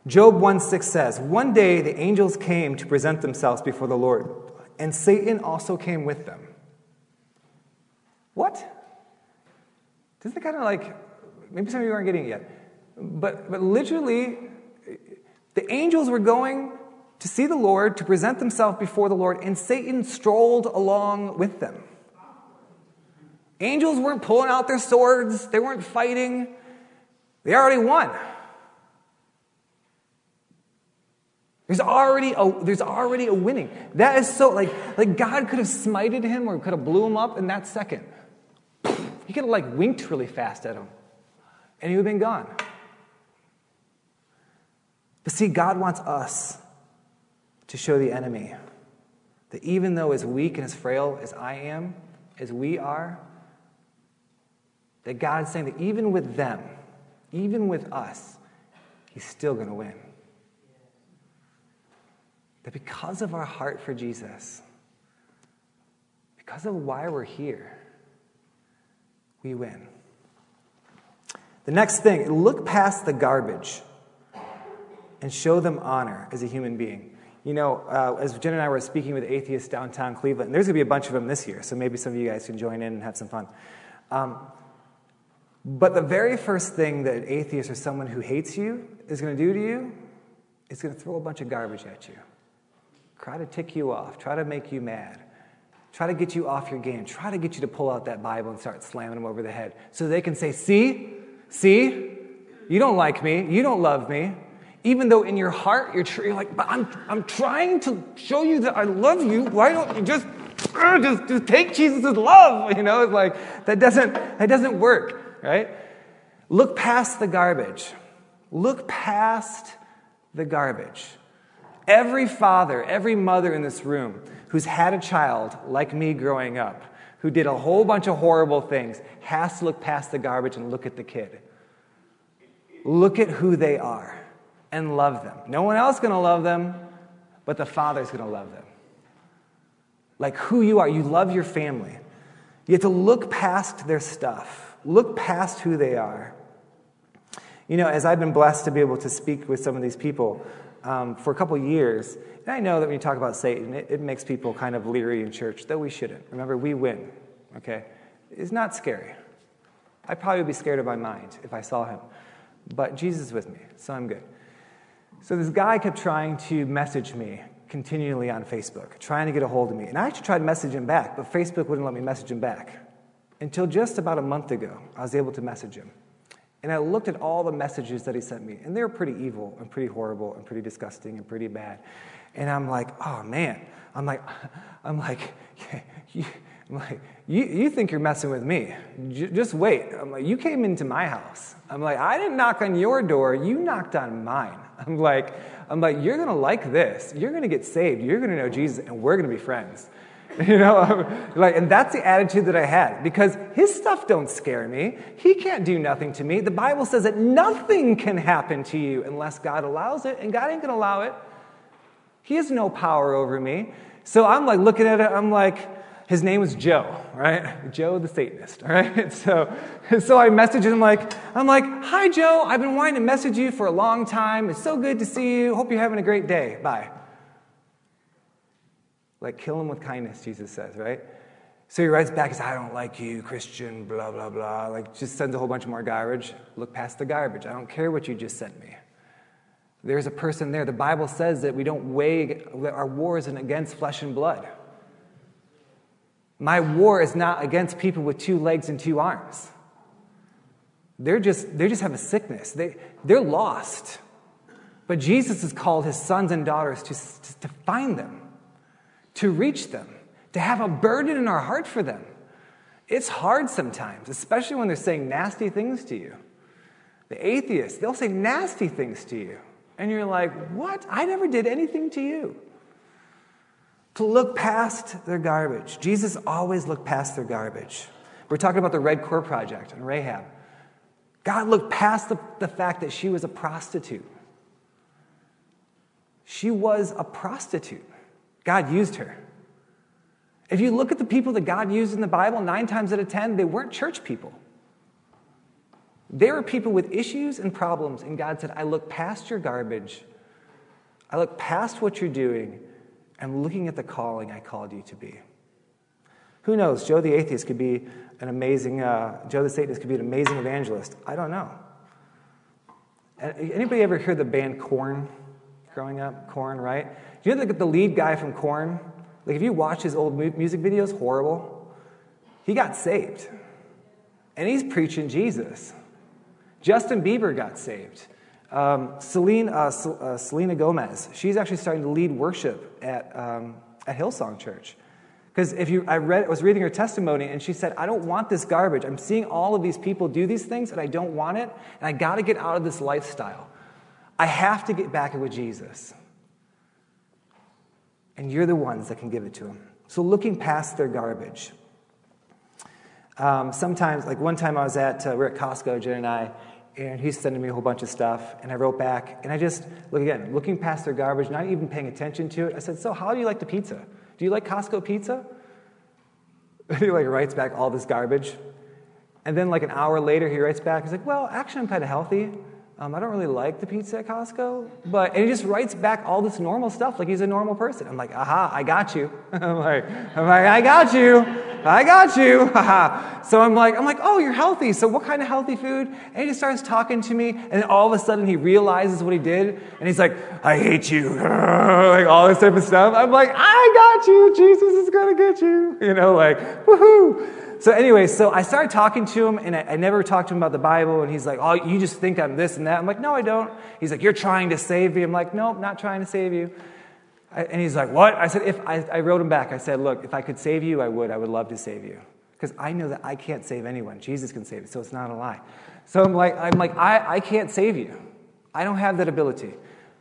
Job one six says, one day the angels came to present themselves before the Lord, and Satan also came with them. What? Doesn't it kind of like, maybe some of you aren't getting it yet, but, but literally, the angels were going to see the Lord, to present themselves before the Lord, and Satan strolled along with them. Angels weren't pulling out their swords. They weren't fighting. They already won. There's already a, there's already a winning. That is so, like, like God could have smited him or could have blew him up in that second. He could have, like, winked really fast at him, and he would have been gone. But see, God wants us to show the enemy that even though as weak and as frail as I am, as we are, that God is saying that even with them, even with us, he's still going to win. That because of our heart for Jesus, because of why we're here, we win. The next thing, look past the garbage and show them honor as a human being. You know, uh, as Jen and I were speaking with atheists downtown Cleveland, and there's going to be a bunch of them this year, so maybe some of you guys can join in and have some fun. Um, but the very first thing that an atheist or someone who hates you is going to do to you is going to throw a bunch of garbage at you. Try to tick you off. Try to make you mad. Try to get you off your game. Try to get you to pull out that Bible and start slamming them over the head so they can say, see, see, you don't like me. You don't love me. Even though in your heart, you're, tr- you're like, but I'm, I'm trying to show you that I love you. Why don't you just, uh, just, just take Jesus' love? You know, it's like, that doesn't, that doesn't work, right? Look past the garbage. Look past the garbage. Every father, every mother in this room who's had a child like me growing up, who did a whole bunch of horrible things, has to look past the garbage and look at the kid. Look at who they are and love them. No one else is going to love them, but the Father's going to love them. Like who you are. You love your family. You have to look past their stuff. Look past who they are. You know, as I've been blessed to be able to speak with some of these people um, for a couple years, and I know that when you talk about Satan, it, it makes people kind of leery in church, though we shouldn't. Remember, we win, okay? It's not scary. I'd probably be scared of my mind if I saw him. But Jesus is with me, so I'm good. So this guy kept trying to message me continually on Facebook, trying to get a hold of me. And I actually tried to message him back, but Facebook wouldn't let me message him back. Until just about a month ago, I was able to message him. And I looked at all the messages that he sent me, and they were pretty evil and pretty horrible and pretty disgusting and pretty bad. And I'm like, oh man. I'm like, I'm like, you, I'm like, you, you think you're messing with me. J- just wait. I'm like, you came into my house. I'm like, I didn't knock on your door. You knocked on mine. I'm like, I'm like, you're going to like this. You're going to get saved. You're going to know Jesus, and we're going to be friends. You know, like, and that's the attitude that I had, because his stuff don't scare me. He can't do nothing to me. The Bible says that nothing can happen to you unless God allows it, and God ain't going to allow it. He has no power over me. So I'm like looking at it, I'm like, his name was Joe, right? Joe the Satanist, all right? So, so I messaged him like, I'm like, hi, Joe. I've been wanting to message you for a long time. It's so good to see you. Hope you're having a great day. Bye. Like, kill him with kindness, Jesus says, right? So he writes back, he says, I don't like you, Christian, blah, blah, blah. Like, just sends a whole bunch more garbage. Look past the garbage. I don't care what you just sent me. There's a person there. The Bible says that we don't weigh, our war isn't against flesh and blood. My war is not against people with two legs and two arms. They're just, they just have a sickness. They, they're lost. But Jesus has called his sons and daughters to, to, to find them, to reach them, to have a burden in our heart for them. It's hard sometimes, especially when they're saying nasty things to you. The atheists, they'll say nasty things to you. And you're like, what? I never did anything to you. To look past their garbage. Jesus always looked past their garbage. We're talking about the Red Core Project and Rahab. God looked past the, the fact that she was a prostitute. She was a prostitute. God used her. If you look at the people that God used in the Bible, nine times out of ten, they weren't church people. There were people with issues and problems, and God said, I look past your garbage. I look past what you're doing. I'm looking at the calling I called you to be. Who knows? Joe the atheist could be an amazing, uh, Joe the Satanist could be an amazing evangelist. I don't know. Anybody ever hear the band Korn growing up? Korn, right? Do you know the, the lead guy from Korn? Like, if you watch his old music videos, horrible. He got saved. And he's preaching Jesus. Justin Bieber got saved. Um, Celine, uh, uh, Selena Gomez, she's actually starting to lead worship at um, at Hillsong Church. Because if you, I read, I was reading her testimony, and she said, I don't want this garbage. I'm seeing all of these people do these things, and I don't want it, and I got to get out of this lifestyle. I have to get back with Jesus. And you're the ones that can give it to him. So looking past their garbage. Um, sometimes, like one time I was at, uh, we're at Costco, Jen and I, and he's sending me a whole bunch of stuff, and I wrote back, and I just, look again, looking past their garbage, not even paying attention to it. I said, so how do you like the pizza? Do you like Costco pizza? And he like writes back all this garbage. And then like an hour later, he writes back, he's like, well, actually I'm kind of healthy. Um, I don't really like the pizza at Costco. But, and he just writes back all this normal stuff like he's a normal person. I'm like, aha, I got you. I'm like, I'm like, I got you. I got you. So I'm like, I'm like, oh, you're healthy. So what kind of healthy food? And he just starts talking to me. And then all of a sudden he realizes what he did. And he's like, I hate you. Like all this type of stuff. I'm like, I got you. Jesus is going to get you. You know, like, woohoo. So anyway, so I started talking to him, and I, I never talked to him about the Bible, and he's like, oh, you just think I'm this and that. I'm like, no, I don't. He's like, you're trying to save me. I'm like, nope, not trying to save you. I, and he's like, what? I said, if I, I wrote him back. I said, look, if I could save you, I would. I would love to save you. Because I know that I can't save anyone. Jesus can save you, so it's not a lie. So I'm like, I'm like, I, I can't save you. I don't have that ability.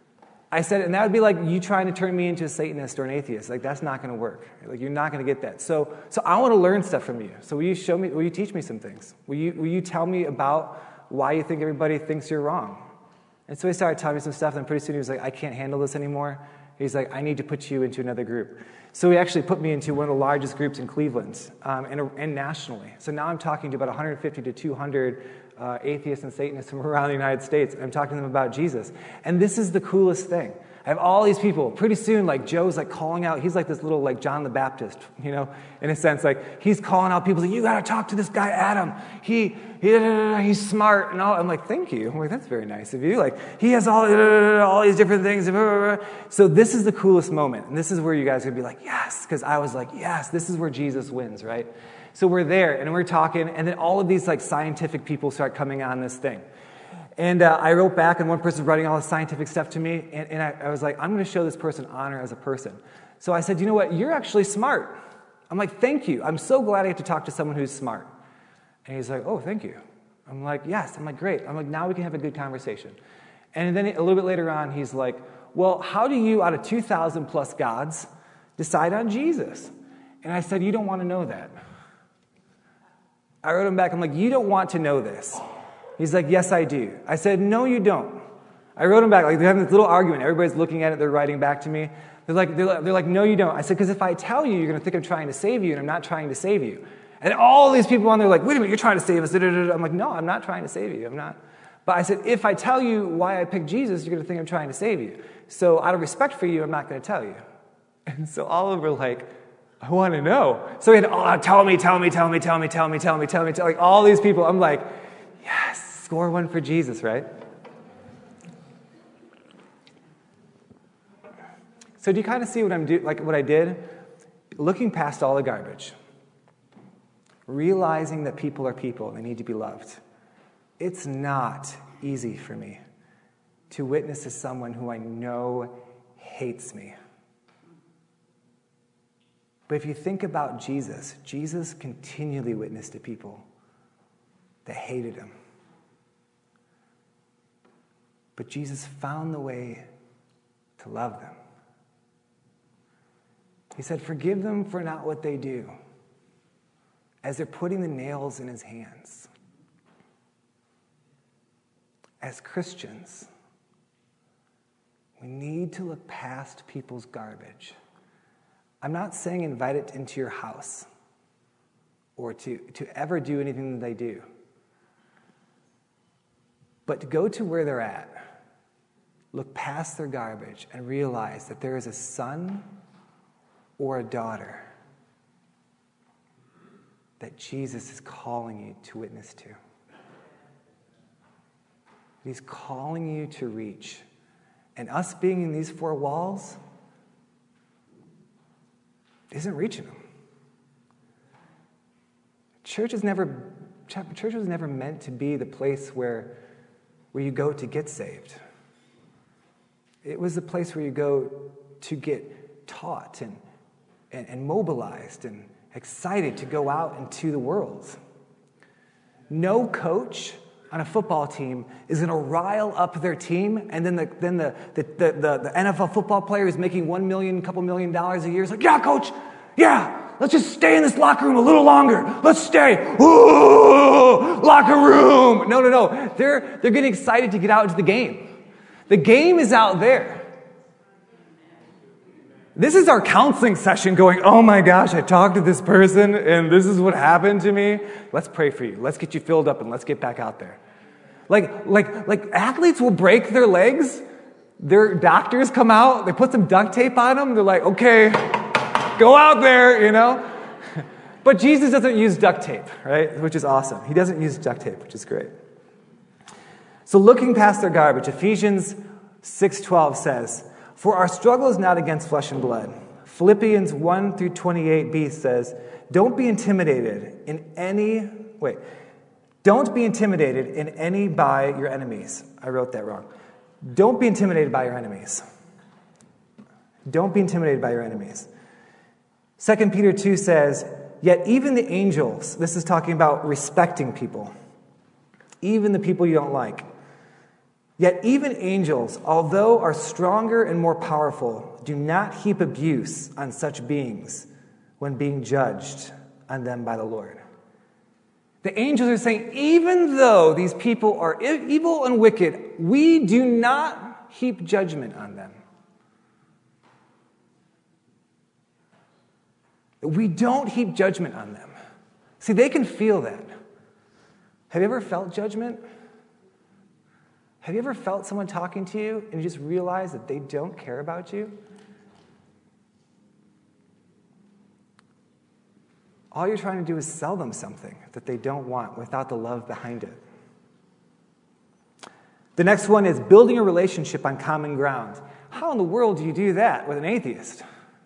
I said, and that would be like you trying to turn me into a Satanist or an atheist. Like, that's not going to work. Like, you're not going to get that. So, so I want to learn stuff from you. So will you show me, will you teach me some things? Will you, will you tell me about why you think everybody thinks you're wrong? And so he started telling me some stuff, and pretty soon he was like, I can't handle this anymore. He's like, I need to put you into another group. So he actually put me into one of the largest groups in Cleveland um, and, and nationally. So now I'm talking to about one hundred fifty to two hundred uh, atheists and Satanists from around the United States. I'm talking to them about Jesus. And this is the coolest thing. I have all these people. Pretty soon, like, Joe's like calling out. He's like this little, like, John the Baptist, you know, in a sense. Like, he's calling out people. Like, you got to talk to this guy, Adam. He, he he's smart. And all. I'm like, thank you. I'm like, that's very nice of you. Like, he has all, all these different things. So this is the coolest moment. And this is where you guys are going to be like, yes. Because I was like, yes, this is where Jesus wins, right? So we're there, and we're talking. And then all of these, like, scientific people start coming on this thing. And uh, I wrote back, and one person was writing all the scientific stuff to me, and, and I, I was like, I'm going to show this person honor as a person. So I said, you know what? You're actually smart. I'm like, thank you. I'm so glad I get to talk to someone who's smart. And he's like, oh, thank you. I'm like, yes. I'm like, great. I'm like, now we can have a good conversation. And then a little bit later on, he's like, well, how do you, out of two thousand plus gods, decide on Jesus? And I said, you don't want to know that. I wrote him back. I'm like, you don't want to know this. He's like, yes, I do. I said, no, you don't. I wrote him back. Like, they're having this little argument. Everybody's looking at it. They're writing back to me. They're like, they're like, they're like no, you don't. I said, because if I tell you, you're going to think I'm trying to save you, and I'm not trying to save you. And all these people on there are like, wait a minute, you're trying to save us. I'm like, no, I'm not trying to save you. I'm not. But I said, if I tell you why I picked Jesus, you're going to think I'm trying to save you. So out of respect for you, I'm not going to tell you. And so all of them were like, I want to know. So he had, oh, tell me, tell me, tell me, tell me, tell me, tell me, tell me, tell me. Like all these people, I'm like, yes. Score one for Jesus, right? So do you kind of see what I'm do like what I did? Looking past all the garbage. Realizing that people are people and they need to be loved. It's not easy for me to witness to someone who I know hates me. But if you think about Jesus, Jesus continually witnessed to people that hated him. But Jesus found the way to love them. He said, forgive them for not what they do, as they're putting the nails in his hands. As Christians, we need to look past people's garbage. I'm not saying invite it into your house or to, to ever do anything that they do. but to go to where they're at, look past their garbage, and realize that there is a son or a daughter that Jesus is calling you to witness to. He's calling you to reach. And us being in these four walls isn't reaching them. Church is never, church was never meant to be the place where, where you go to get saved. It was the place where you go to get taught and, and, and mobilized and excited to go out into the world. No coach on a football team is going to rile up their team, and then the then the the, the, the, the N F L football player is making one million, couple million dollars a year. It's like, yeah, coach, yeah, let's just stay in this locker room a little longer. Let's stay. Ooh, locker room. No, no, no. They're they're getting excited to get out into the game. The game is out there. This is our counseling session going, oh my gosh, I talked to this person and this is what happened to me. Let's pray for you. Let's get you filled up and let's get back out there. Like, like, like athletes will break their legs. Their doctors come out. They put some duct tape on them. They're like, okay, go out there, you know. But Jesus doesn't use duct tape, right? Which is awesome. He doesn't use duct tape, which is great. So looking past their garbage, Ephesians six twelve says, for our struggle is not against flesh and blood. Philippians one through twenty-eight b says, don't be intimidated in any, wait, don't be intimidated in any by your enemies. I wrote that wrong. Don't be intimidated by your enemies. Don't be intimidated by your enemies. Second Peter two says, yet even the angels, this is talking about respecting people, even the people you don't like, yet even angels, although are stronger and more powerful, do not heap abuse on such beings when being judged on them by the Lord. The angels are saying, even though these people are evil and wicked, we do not heap judgment on them. We don't heap judgment on them. See, they can feel that. Have you ever felt judgment? Have you ever felt someone talking to you and you just realize that they don't care about you? All you're trying to do is sell them something that they don't want without the love behind it. The next one is building a relationship on common ground. How in the world do you do that with an atheist?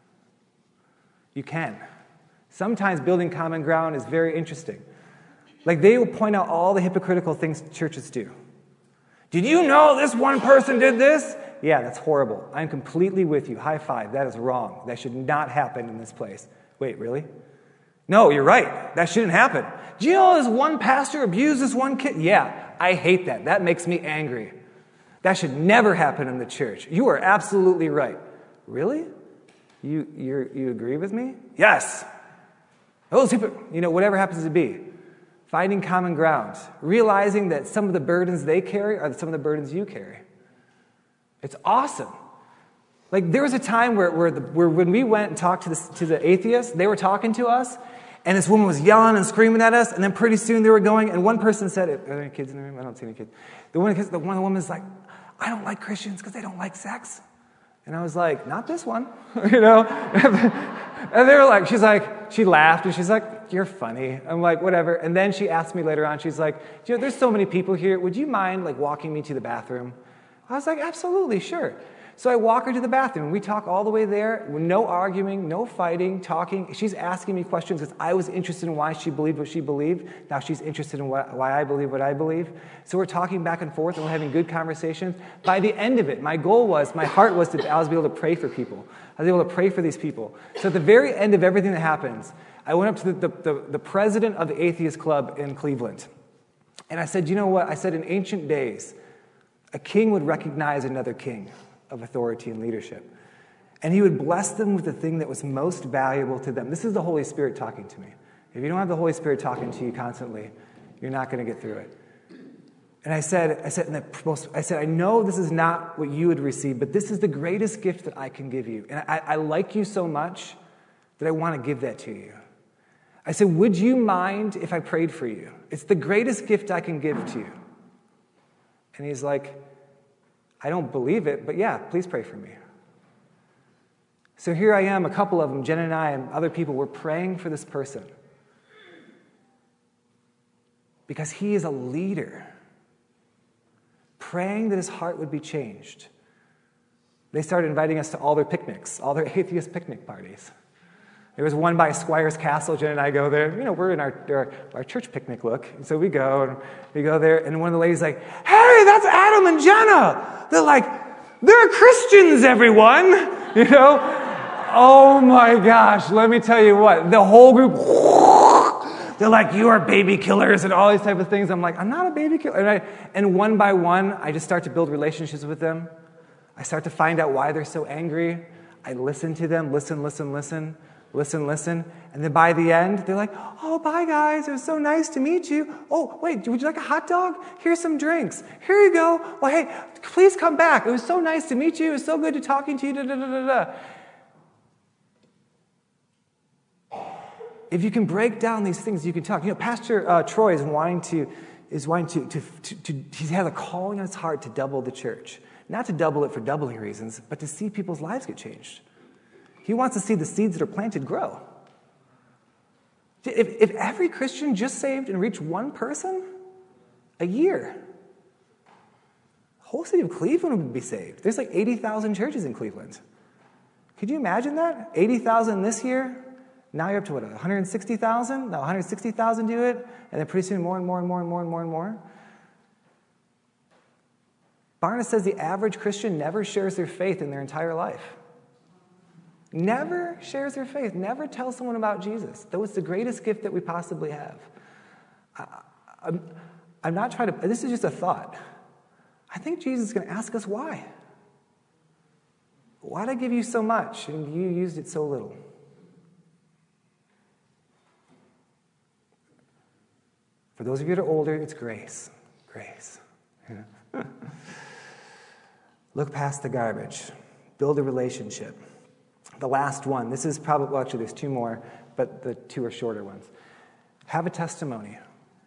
You can. Sometimes building common ground is very interesting. Like they will point out all the hypocritical things churches do. Did you know this one person did this? Yeah, that's horrible. I'm completely with you. High five. That is wrong. That should not happen in this place. Wait, really? No, you're right. That shouldn't happen. Do you know this one pastor abused this one kid? Yeah, I hate that. That makes me angry. That should never happen in the church. You are absolutely right. Really? You you you agree with me? Yes. Those people, you know, whatever happens to be. Finding common ground, realizing that some of the burdens they carry are some of the burdens you carry. It's awesome. Like there was a time where, where, the, where when we went and talked to the, to the atheists, they were talking to us, and this woman was yelling and screaming at us, and then pretty soon they were going, and one person said, are there any kids in the room? I don't see any kids. The one, the one of the women's like, I don't like Christians because they don't like sex. And I was like, not this one, you know? And they were like, she's like, she laughed, and she's like, you're funny. I'm like, whatever. And then she asked me later on, she's like, you know, there's so many people here. Would you mind, like, walking me to the bathroom? I was like, absolutely, sure. So I walk her to the bathroom. We talk all the way there, no arguing, no fighting, talking. She's asking me questions because I was interested in why she believed what she believed. Now she's interested in what, why I believe what I believe. So we're talking back and forth, and we're having good conversations. By the end of it, my goal was, my heart was that I was able to pray for people. I was able to pray for these people. So at the very end of everything that happens, I went up to the, the, the, the president of the Atheist Club in Cleveland. And I said, you know what? I said, in ancient days, a king would recognize another king of authority and leadership. And he would bless them with the thing that was most valuable to them. This is the Holy Spirit talking to me. If you don't have the Holy Spirit talking to you constantly, you're not going to get through it. And I said, I said, in the most, I said, I know this is not what you would receive, but this is the greatest gift that I can give you. And I, I like you so much that I want to give that to you. I said, would you mind if I prayed for you? It's the greatest gift I can give to you. And he's like, I don't believe it, but yeah, please pray for me. So here I am, a couple of them, Jen and I and other people, were praying for this person. Because he is a leader. Praying that his heart would be changed. They started inviting us to all their picnics, all their atheist picnic parties. There was one by Squires Castle. Jen and I go there. You know, we're in our, our, our church picnic look. And so we go, and we go there, and one of the ladies is like, hey, that's Adam and Jenna. They're like, they're Christians, everyone. You know? Oh my gosh, let me tell you what. The whole group, they're like, you are baby killers and all these type of things. I'm like, I'm not a baby killer. And, I, and one by one, I just start to build relationships with them. I start to find out why they're so angry. I listen to them, listen, listen, listen. Listen, listen, and then by the end, they're like, oh, bye, guys. It was so nice to meet you. Oh, wait, would you like a hot dog? Here's some drinks. Here you go. Well, hey, please come back. It was so nice to meet you. It was so good to talking to you. Da, da, da, da, da. If you can break down these things, you can talk. You know, Pastor uh, Troy is wanting to, is wanting to, to, to, to, he has a calling on his heart to double the church. Not to double it for doubling reasons, but to see people's lives get changed. He wants to see the seeds that are planted grow. If, if every Christian just saved and reached one person a year, the whole city of Cleveland would be saved. There's like eighty thousand churches in Cleveland. Could you imagine that? eighty thousand this year. Now you're up to what, one hundred sixty thousand? Now one hundred sixty thousand do it, and then pretty soon more and more and more and more and more and more. Barna says the average Christian never shares their faith in their entire life. Never shares their faith. Never tells someone about Jesus. Though it's the greatest gift that we possibly have. I, I'm, I'm not trying to, this is just a thought. I think Jesus is going to ask us why. Why did I give you so much and you used it so little? For those of you that are older, it's grace. Grace. Yeah. Look past the garbage. Build a relationship. The last one, this is probably, well, actually there's two more, but the two are shorter ones. Have a testimony.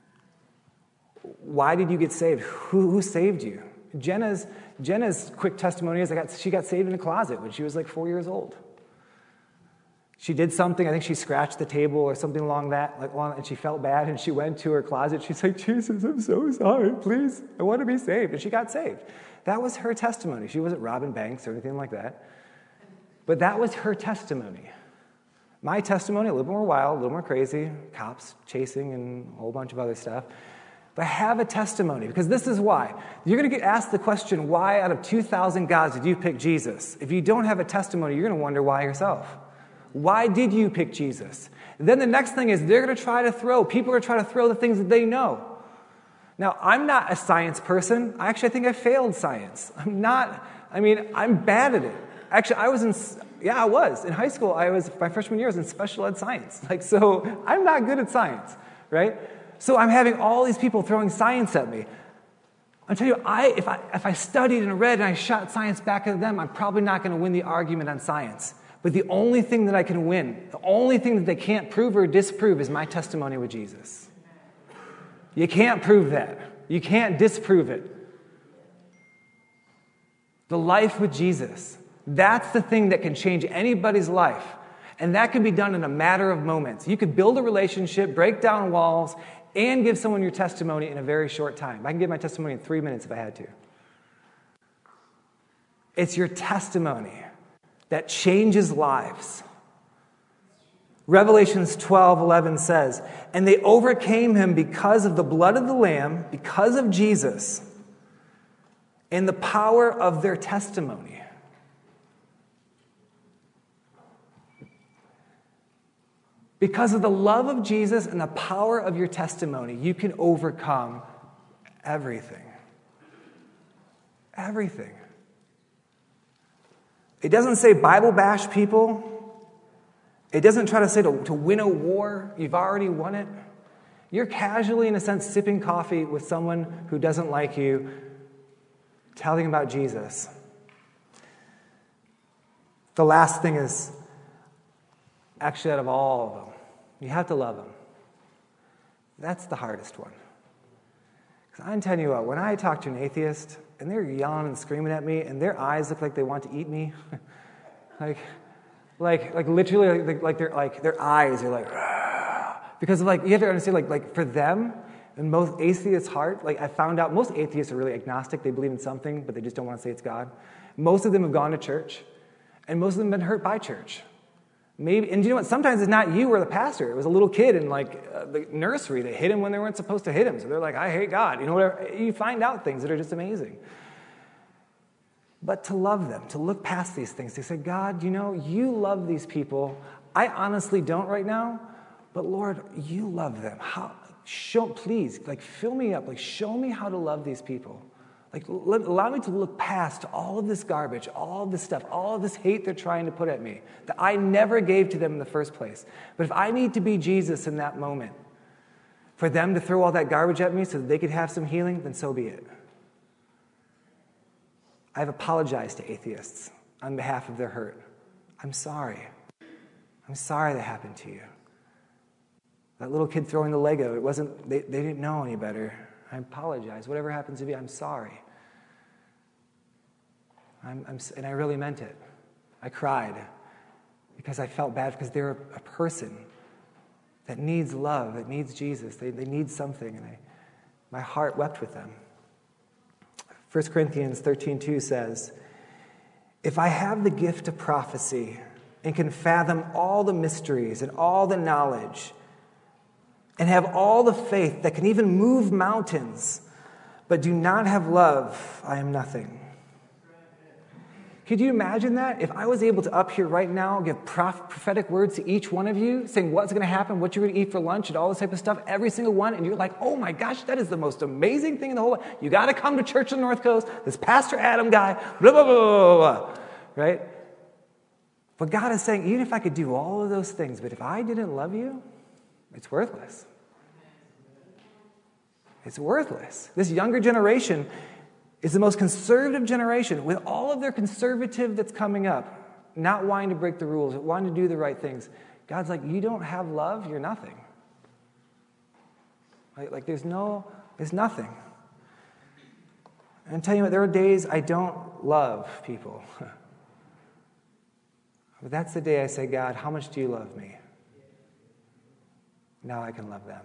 Why did you get saved? Who, who saved you? Jenna's, Jenna's quick testimony is I got, she got saved in a closet when she was like four years old. She did something, I think she scratched the table or something along that, like, and she felt bad, and she went to her closet. She's like, Jesus, I'm so sorry, please, I want to be saved. And she got saved. That was her testimony. She wasn't robbing banks or anything like that. But that was her testimony. My testimony, a little more wild, a little more crazy, cops chasing and a whole bunch of other stuff. But have a testimony, because this is why. You're going to get asked the question, why out of two thousand gods did you pick Jesus? If you don't have a testimony, you're going to wonder why yourself. Why did you pick Jesus? And then the next thing is they're going to try to throw, people are trying to throw the things that they know. Now, I'm not a science person. I actually I think I failed science. I'm not, I mean, I'm bad at it. Actually, I was in, yeah, I was. In high school, I was, my freshman year, I was in special ed science. Like, so I'm not good at science, right? So I'm having all these people throwing science at me. I'll tell you, I, if, I, if I studied and read and I shot science back at them, I'm probably not going to win the argument on science. But the only thing that I can win, the only thing that they can't prove or disprove is my testimony with Jesus. You can't prove that. You can't disprove it. The life with Jesus. That's the thing that can change anybody's life. And that can be done in a matter of moments. You could build a relationship, break down walls, and give someone your testimony in a very short time. I can give my testimony in three minutes if I had to. It's your testimony that changes lives. Revelations twelve eleven says, and they overcame him because of the blood of the Lamb, because of Jesus, and the power of their testimony. Because of the love of Jesus and the power of your testimony, you can overcome everything. Everything. It doesn't say Bible bash people. It doesn't try to say to, to win a war. You've already won it. You're casually, in a sense, sipping coffee with someone who doesn't like you, telling about Jesus. The last thing is, actually, out of all of them, you have to love them. That's the hardest one. Because I'm telling you what, when I talk to an atheist, and they're yelling and screaming at me, and their eyes look like they want to eat me, like, like, like literally, like, like their like their eyes are like, Rah! Because like you have to understand, like, like for them, in most atheists' heart, like I found out, most atheists are really agnostic. They believe in something, but they just don't want to say it's God. Most of them have gone to church, and most of them have been hurt by church. Maybe, and you know what? Sometimes it's not you or the pastor. It was a little kid in like uh, the nursery that hit him when they weren't supposed to hit him. So they're like, I hate God. You know, whatever. You find out things that are just amazing. But to love them, to look past these things, to say, God, you know, you love these people. I honestly don't right now, but Lord, you love them. How? Show, please, like fill me up. Like show me how to love these people. Like let, allow me to look past all of this garbage, all of this stuff, all of this hate they're trying to put at me that I never gave to them in the first place. But if I need to be Jesus in that moment, for them to throw all that garbage at me so that they could have some healing, then so be it. I've apologized to atheists on behalf of their hurt. I'm sorry. I'm sorry that happened to you. That little kid throwing the Lego, it wasn't, they, they didn't know any better. I apologize. Whatever happens to be, I'm sorry. I'm, I'm, and I really meant it. I cried because I felt bad because they're a, a person that needs love, that needs Jesus. They, they need something, and I, my heart wept with them. First Corinthians thirteen two says, if I have the gift of prophecy and can fathom all the mysteries and all the knowledge and have all the faith that can even move mountains, but do not have love, I am nothing. Could you imagine that? If I was able to up here right now give prof- prophetic words to each one of you, saying what's going to happen, what you're going to eat for lunch, and all this type of stuff, every single one, and you're like, oh my gosh, that is the most amazing thing in the whole world. You got to come to church on the North Coast, this Pastor Adam guy, blah, blah, blah, blah, blah, right? But God is saying, even if I could do all of those things, but if I didn't love you, it's worthless. It's worthless. This younger generation is the most conservative generation with all of their conservative that's coming up, not wanting to break the rules, wanting to do the right things. God's like, you don't have love, you're nothing. Like, like there's no, there's nothing. And I'm telling you what, there are days I don't love people. But that's the day I say, God, how much do you love me? Now I can love them.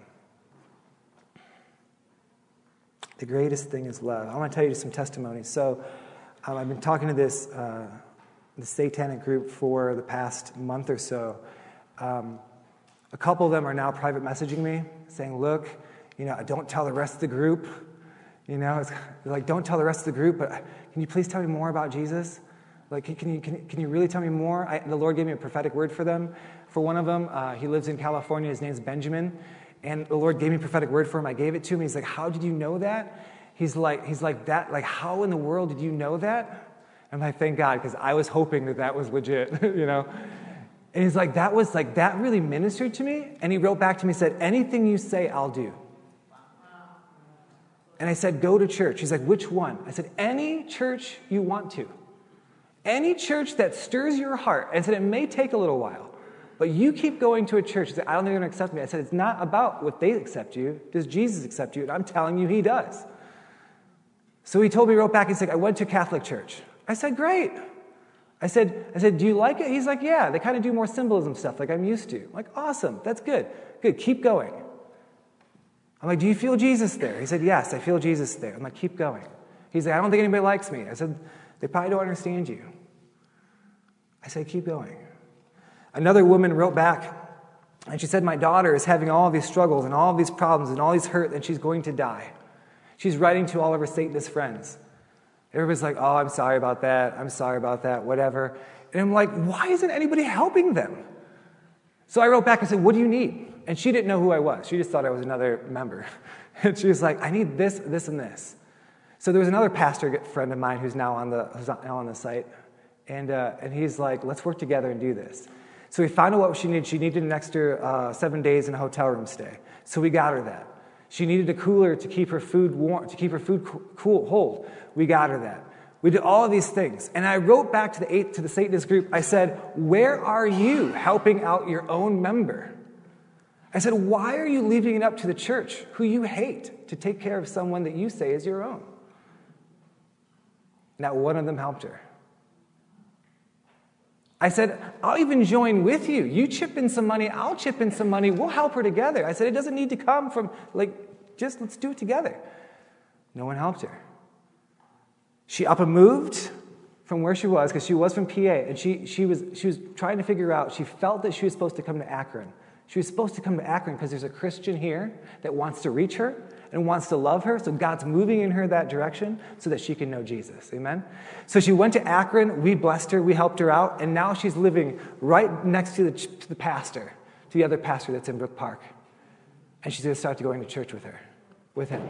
The greatest thing is love. I want to tell you some testimonies. So um, I've been talking to this uh, the satanic group for the past month or so. Um, a couple of them are now private messaging me, saying, look, you know, don't tell the rest of the group. You know, it's like, don't tell the rest of the group, but can you please tell me more about Jesus? Like, can you, can, can you really tell me more? I, the Lord gave me a prophetic word for them. For one of them, uh, he lives in California. His name's Benjamin. And the Lord gave me a prophetic word for him. I gave it to him. He's like, how did you know that? He's like, he's like that. Like, how in the world did you know that? I'm like, thank God, because I was hoping that that was legit, you know? And he's like, that was like, that really ministered to me. And he wrote back to me, said, anything you say, I'll do. And I said, go to church. He's like, which one? I said, any church you want to. Any church that stirs your heart. I said, it may take a little while. But you keep going to a church. He said, I don't think they're going to accept me. I said, it's not about what they accept you. Does Jesus accept you? And I'm telling you, he does. So he told me, he wrote back, he's like, I went to a Catholic church. I said, great. I said, I said, do you like it? He's like, yeah, they kind of do more symbolism stuff like I'm used to. I'm like, awesome, that's good. Good, keep going. I'm like, do you feel Jesus there? He said, yes, I feel Jesus there. I'm like, keep going. He's like, I don't think anybody likes me. I said, they probably don't understand you. I said, keep going. Another woman wrote back, and she said, my daughter is having all of these struggles and all of these problems and all these hurt, and she's going to die. She's writing to all of her Satanist friends. Everybody's like, oh, I'm sorry about that. I'm sorry about that, whatever. And I'm like, why isn't anybody helping them? So I wrote back and said, what do you need? And she didn't know who I was. She just thought I was another member. And she was like, I need this, this, and this. So there was another pastor friend of mine who's now on the, who's now on the site. And, uh, and he's like, let's work together and do this. So we found out what she needed. She needed an extra uh, seven days in a hotel room stay. So we got her that. She needed a cooler to keep her food warm, to keep her food cool, hold. We got her that. We did all of these things. And I wrote back to the eight, to the Satanist group. I said, where are you helping out your own member? I said, why are you leaving it up to the church, who you hate, to take care of someone that you say is your own? Not one of them helped her. I said, I'll even join with you. You chip in some money, I'll chip in some money. We'll help her together. I said, it doesn't need to come from, like, just let's do it together. No one helped her. She up and moved from where she was, because she was from P A, and she, she, was, she was trying to figure out, she felt that she was supposed to come to Akron. She was supposed to come to Akron because there's a Christian here that wants to reach her and wants to love her, so God's moving in her that direction so that she can know Jesus. Amen? So she went to Akron, we blessed her, we helped her out, and now she's living right next to the, to the pastor, to the other pastor that's in Brook Park. And she's going to start to going to church with her, with him.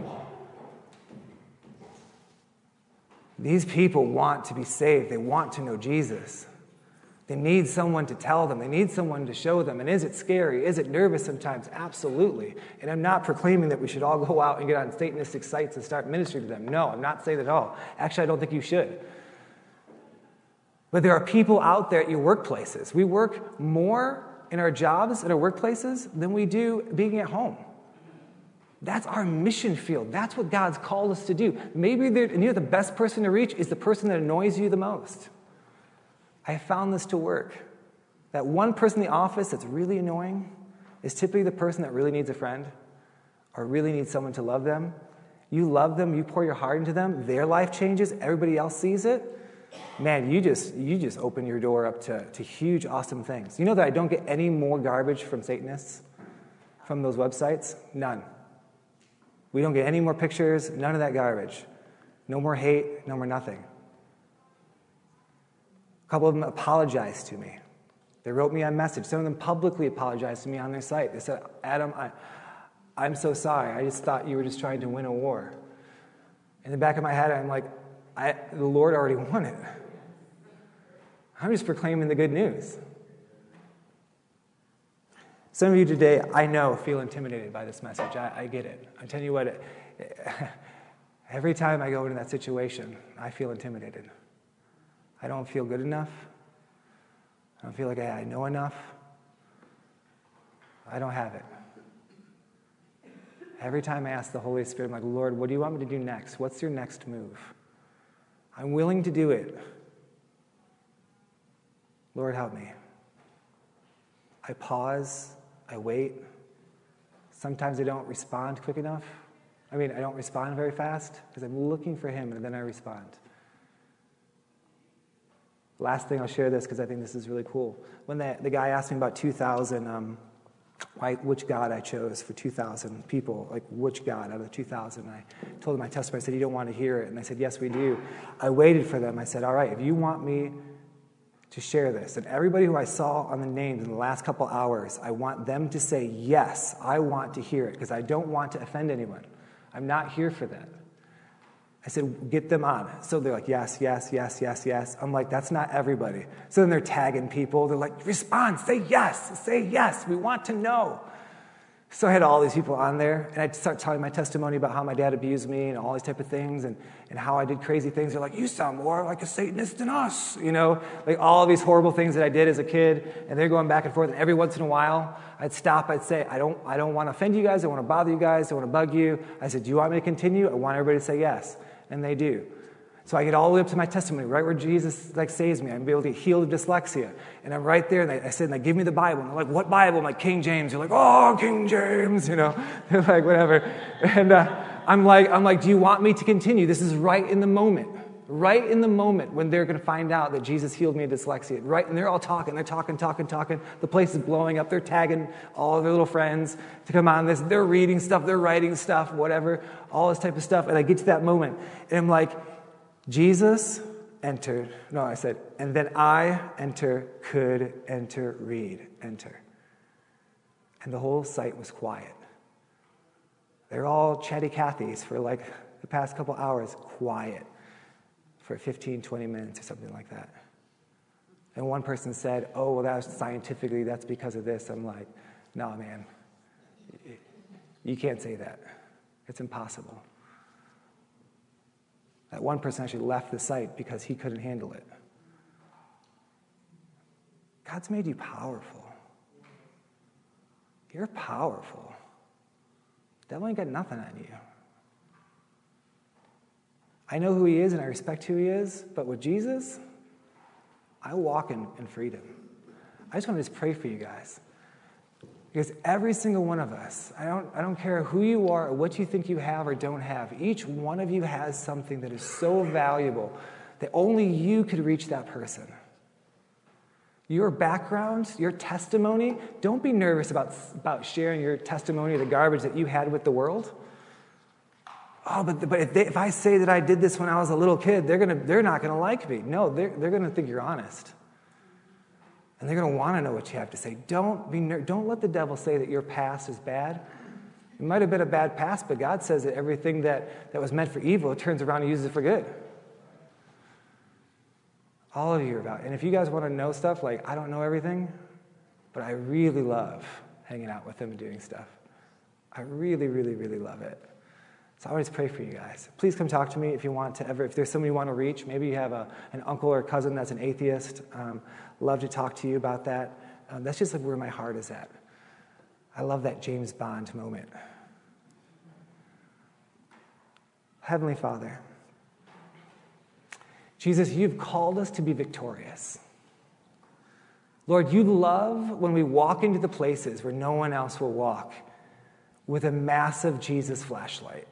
These people want to be saved. They want to know Jesus. They need someone to tell them. They need someone to show them. And is it scary? Is it nervous sometimes? Absolutely. And I'm not proclaiming that we should all go out and get on Satanistic sites and start ministering to them. No, I'm not saying that at all. Actually, I don't think you should. But there are people out there at your workplaces. We work more in our jobs, in our workplaces, than we do being at home. That's our mission field. That's what God's called us to do. Maybe and you know the best person to reach is the person that annoys you the most. I found this to work. That one person in the office that's really annoying is typically the person that really needs a friend or really needs someone to love them. You love them, you pour your heart into them, their life changes, everybody else sees it. Man, you just you just open your door up to, to huge, awesome things. You know that I don't get any more garbage from Satanists, from those websites? None. We don't get any more pictures, none of that garbage. No more hate, no more nothing. A couple of them apologized to me. They wrote me a message. Some of them publicly apologized to me on their site. They said, Adam, I, I'm so sorry. I just thought you were just trying to win a war. In the back of my head, I'm like, I, the Lord already won it. I'm just proclaiming the good news. Some of you today, I know, feel intimidated by this message. I, I get it. I'm telling you what, it, it, every time I go into that situation, I feel intimidated. I don't feel good enough. I don't feel like I, I know enough. I don't have it. Every time I ask the Holy Spirit, I'm like, Lord, what do you want me to do next? What's your next move? I'm willing to do it. Lord, help me. I pause. I wait. Sometimes I don't respond quick enough. I mean, I don't respond very fast because I'm looking for him, and then I respond. Last thing, I'll share this because I think this is really cool. When the, the guy asked me about two thousand, um, why, which God I chose for two thousand people, like which God out of the two thousand, I told him my testimony. I said, you don't want to hear it. And they said, yes, we do. I waited for them. I said, all right, if you want me to share this, and everybody who I saw on the names in the last couple hours, I want them to say, yes, I want to hear it because I don't want to offend anyone. I'm not here for that. I said, get them on. So they're like, yes, yes, yes, yes, yes. I'm like, that's not everybody. So then they're tagging people. They're like, respond, say yes, say yes. We want to know. So I had all these people on there, and I'd start telling my testimony about how my dad abused me and all these type of things, and, and how I did crazy things. They're like, you sound more like a Satanist than us, you know, like all these horrible things that I did as a kid, and they're going back and forth. And every once in a while, I'd stop. I'd say, I don't, I don't want to offend you guys. I don't want to bother you guys. I don't want to bug you. I said, do you want me to continue? I want everybody to say yes, and they do. So I get all the way up to my testimony, right where Jesus like saves me. I'm able to get healed of dyslexia. And I'm right there, and I, I said, and they give me the Bible. And they're like, what Bible? I'm like, King James. They're like, oh, King James, you know. They're like, whatever. And uh, I'm like, I'm like, do you want me to continue? This is right in the moment. Right in the moment when they're going to find out that Jesus healed me of dyslexia. Right, and they're all talking. They're talking, talking, talking. The place is blowing up. They're tagging all their little friends to come on this. They're reading stuff. They're writing stuff, whatever, all this type of stuff. And I get to that moment, and I'm like, Jesus entered, no, I said, and then I enter, could enter, read, enter. And the whole site was quiet. They're all chatty Cathys for like the past couple hours, quiet for fifteen, twenty minutes or something like that. And one person said, oh, well, that's scientifically, that's because of this. I'm like, no, man, you can't say that. It's impossible. That one person actually left the site because he couldn't handle it. God's made you powerful. you're powerful. The devil ain't got nothing on you. I know who he is and I respect who he is, but with Jesus, I walk in, in freedom. I just want to just pray for you guys. Because every single one of us, I don't, I don't care who you are or what you think you have or don't have, each one of you has something that is so valuable that only you could reach that person. Your background, your testimony, don't be nervous about, about sharing your testimony of the garbage that you had with the world. Oh, but, but if, they, if I say that I did this when I was a little kid, they're, gonna, they're not going to like me. No, they're, they're going to think you're honest. And they're going to want to know what you have to say. Don't, be ner- don't let the devil say that your past is bad. It might have been a bad past, but God says that everything that, that was meant for evil, it turns around and uses it for good. All of you are about. And if you guys want to know stuff, like, I don't know everything, but I really love hanging out with them and doing stuff. I really, really, really love it. So I always pray for you guys. Please come talk to me if you want to ever, if there's somebody you want to reach. Maybe you have a, an uncle or a cousin that's an atheist. Um, love to talk to you about that. Um, that's just like where my heart is at. I love that James Bond moment. Heavenly Father, Jesus, you've called us to be victorious. Lord, you love when we walk into the places where no one else will walk with a massive Jesus flashlight.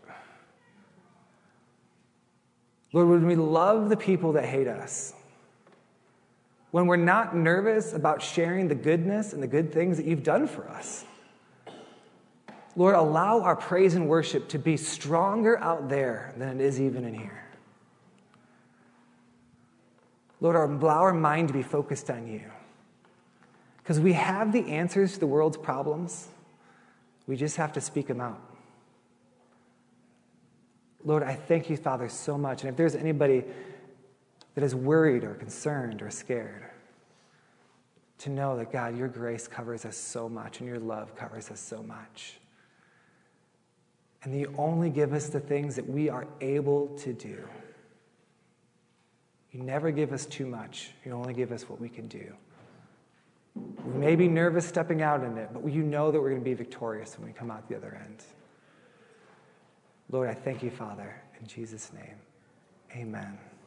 Lord, when we love the people that hate us, when we're not nervous about sharing the goodness and the good things that you've done for us, Lord, allow our praise and worship to be stronger out there than it is even in here. Lord, allow our mind to be focused on you. Because we have the answers to the world's problems. We just have to speak them out. Lord, I thank you, Father, so much. And if there's anybody that is worried or concerned or scared, to know that, God, your grace covers us so much and your love covers us so much. And you only give us the things that we are able to do. You never give us too much. You only give us what we can do. We may be nervous stepping out in it, but you know that we're going to be victorious when we come out the other end. Lord, I thank you, Father, in Jesus' name. Amen.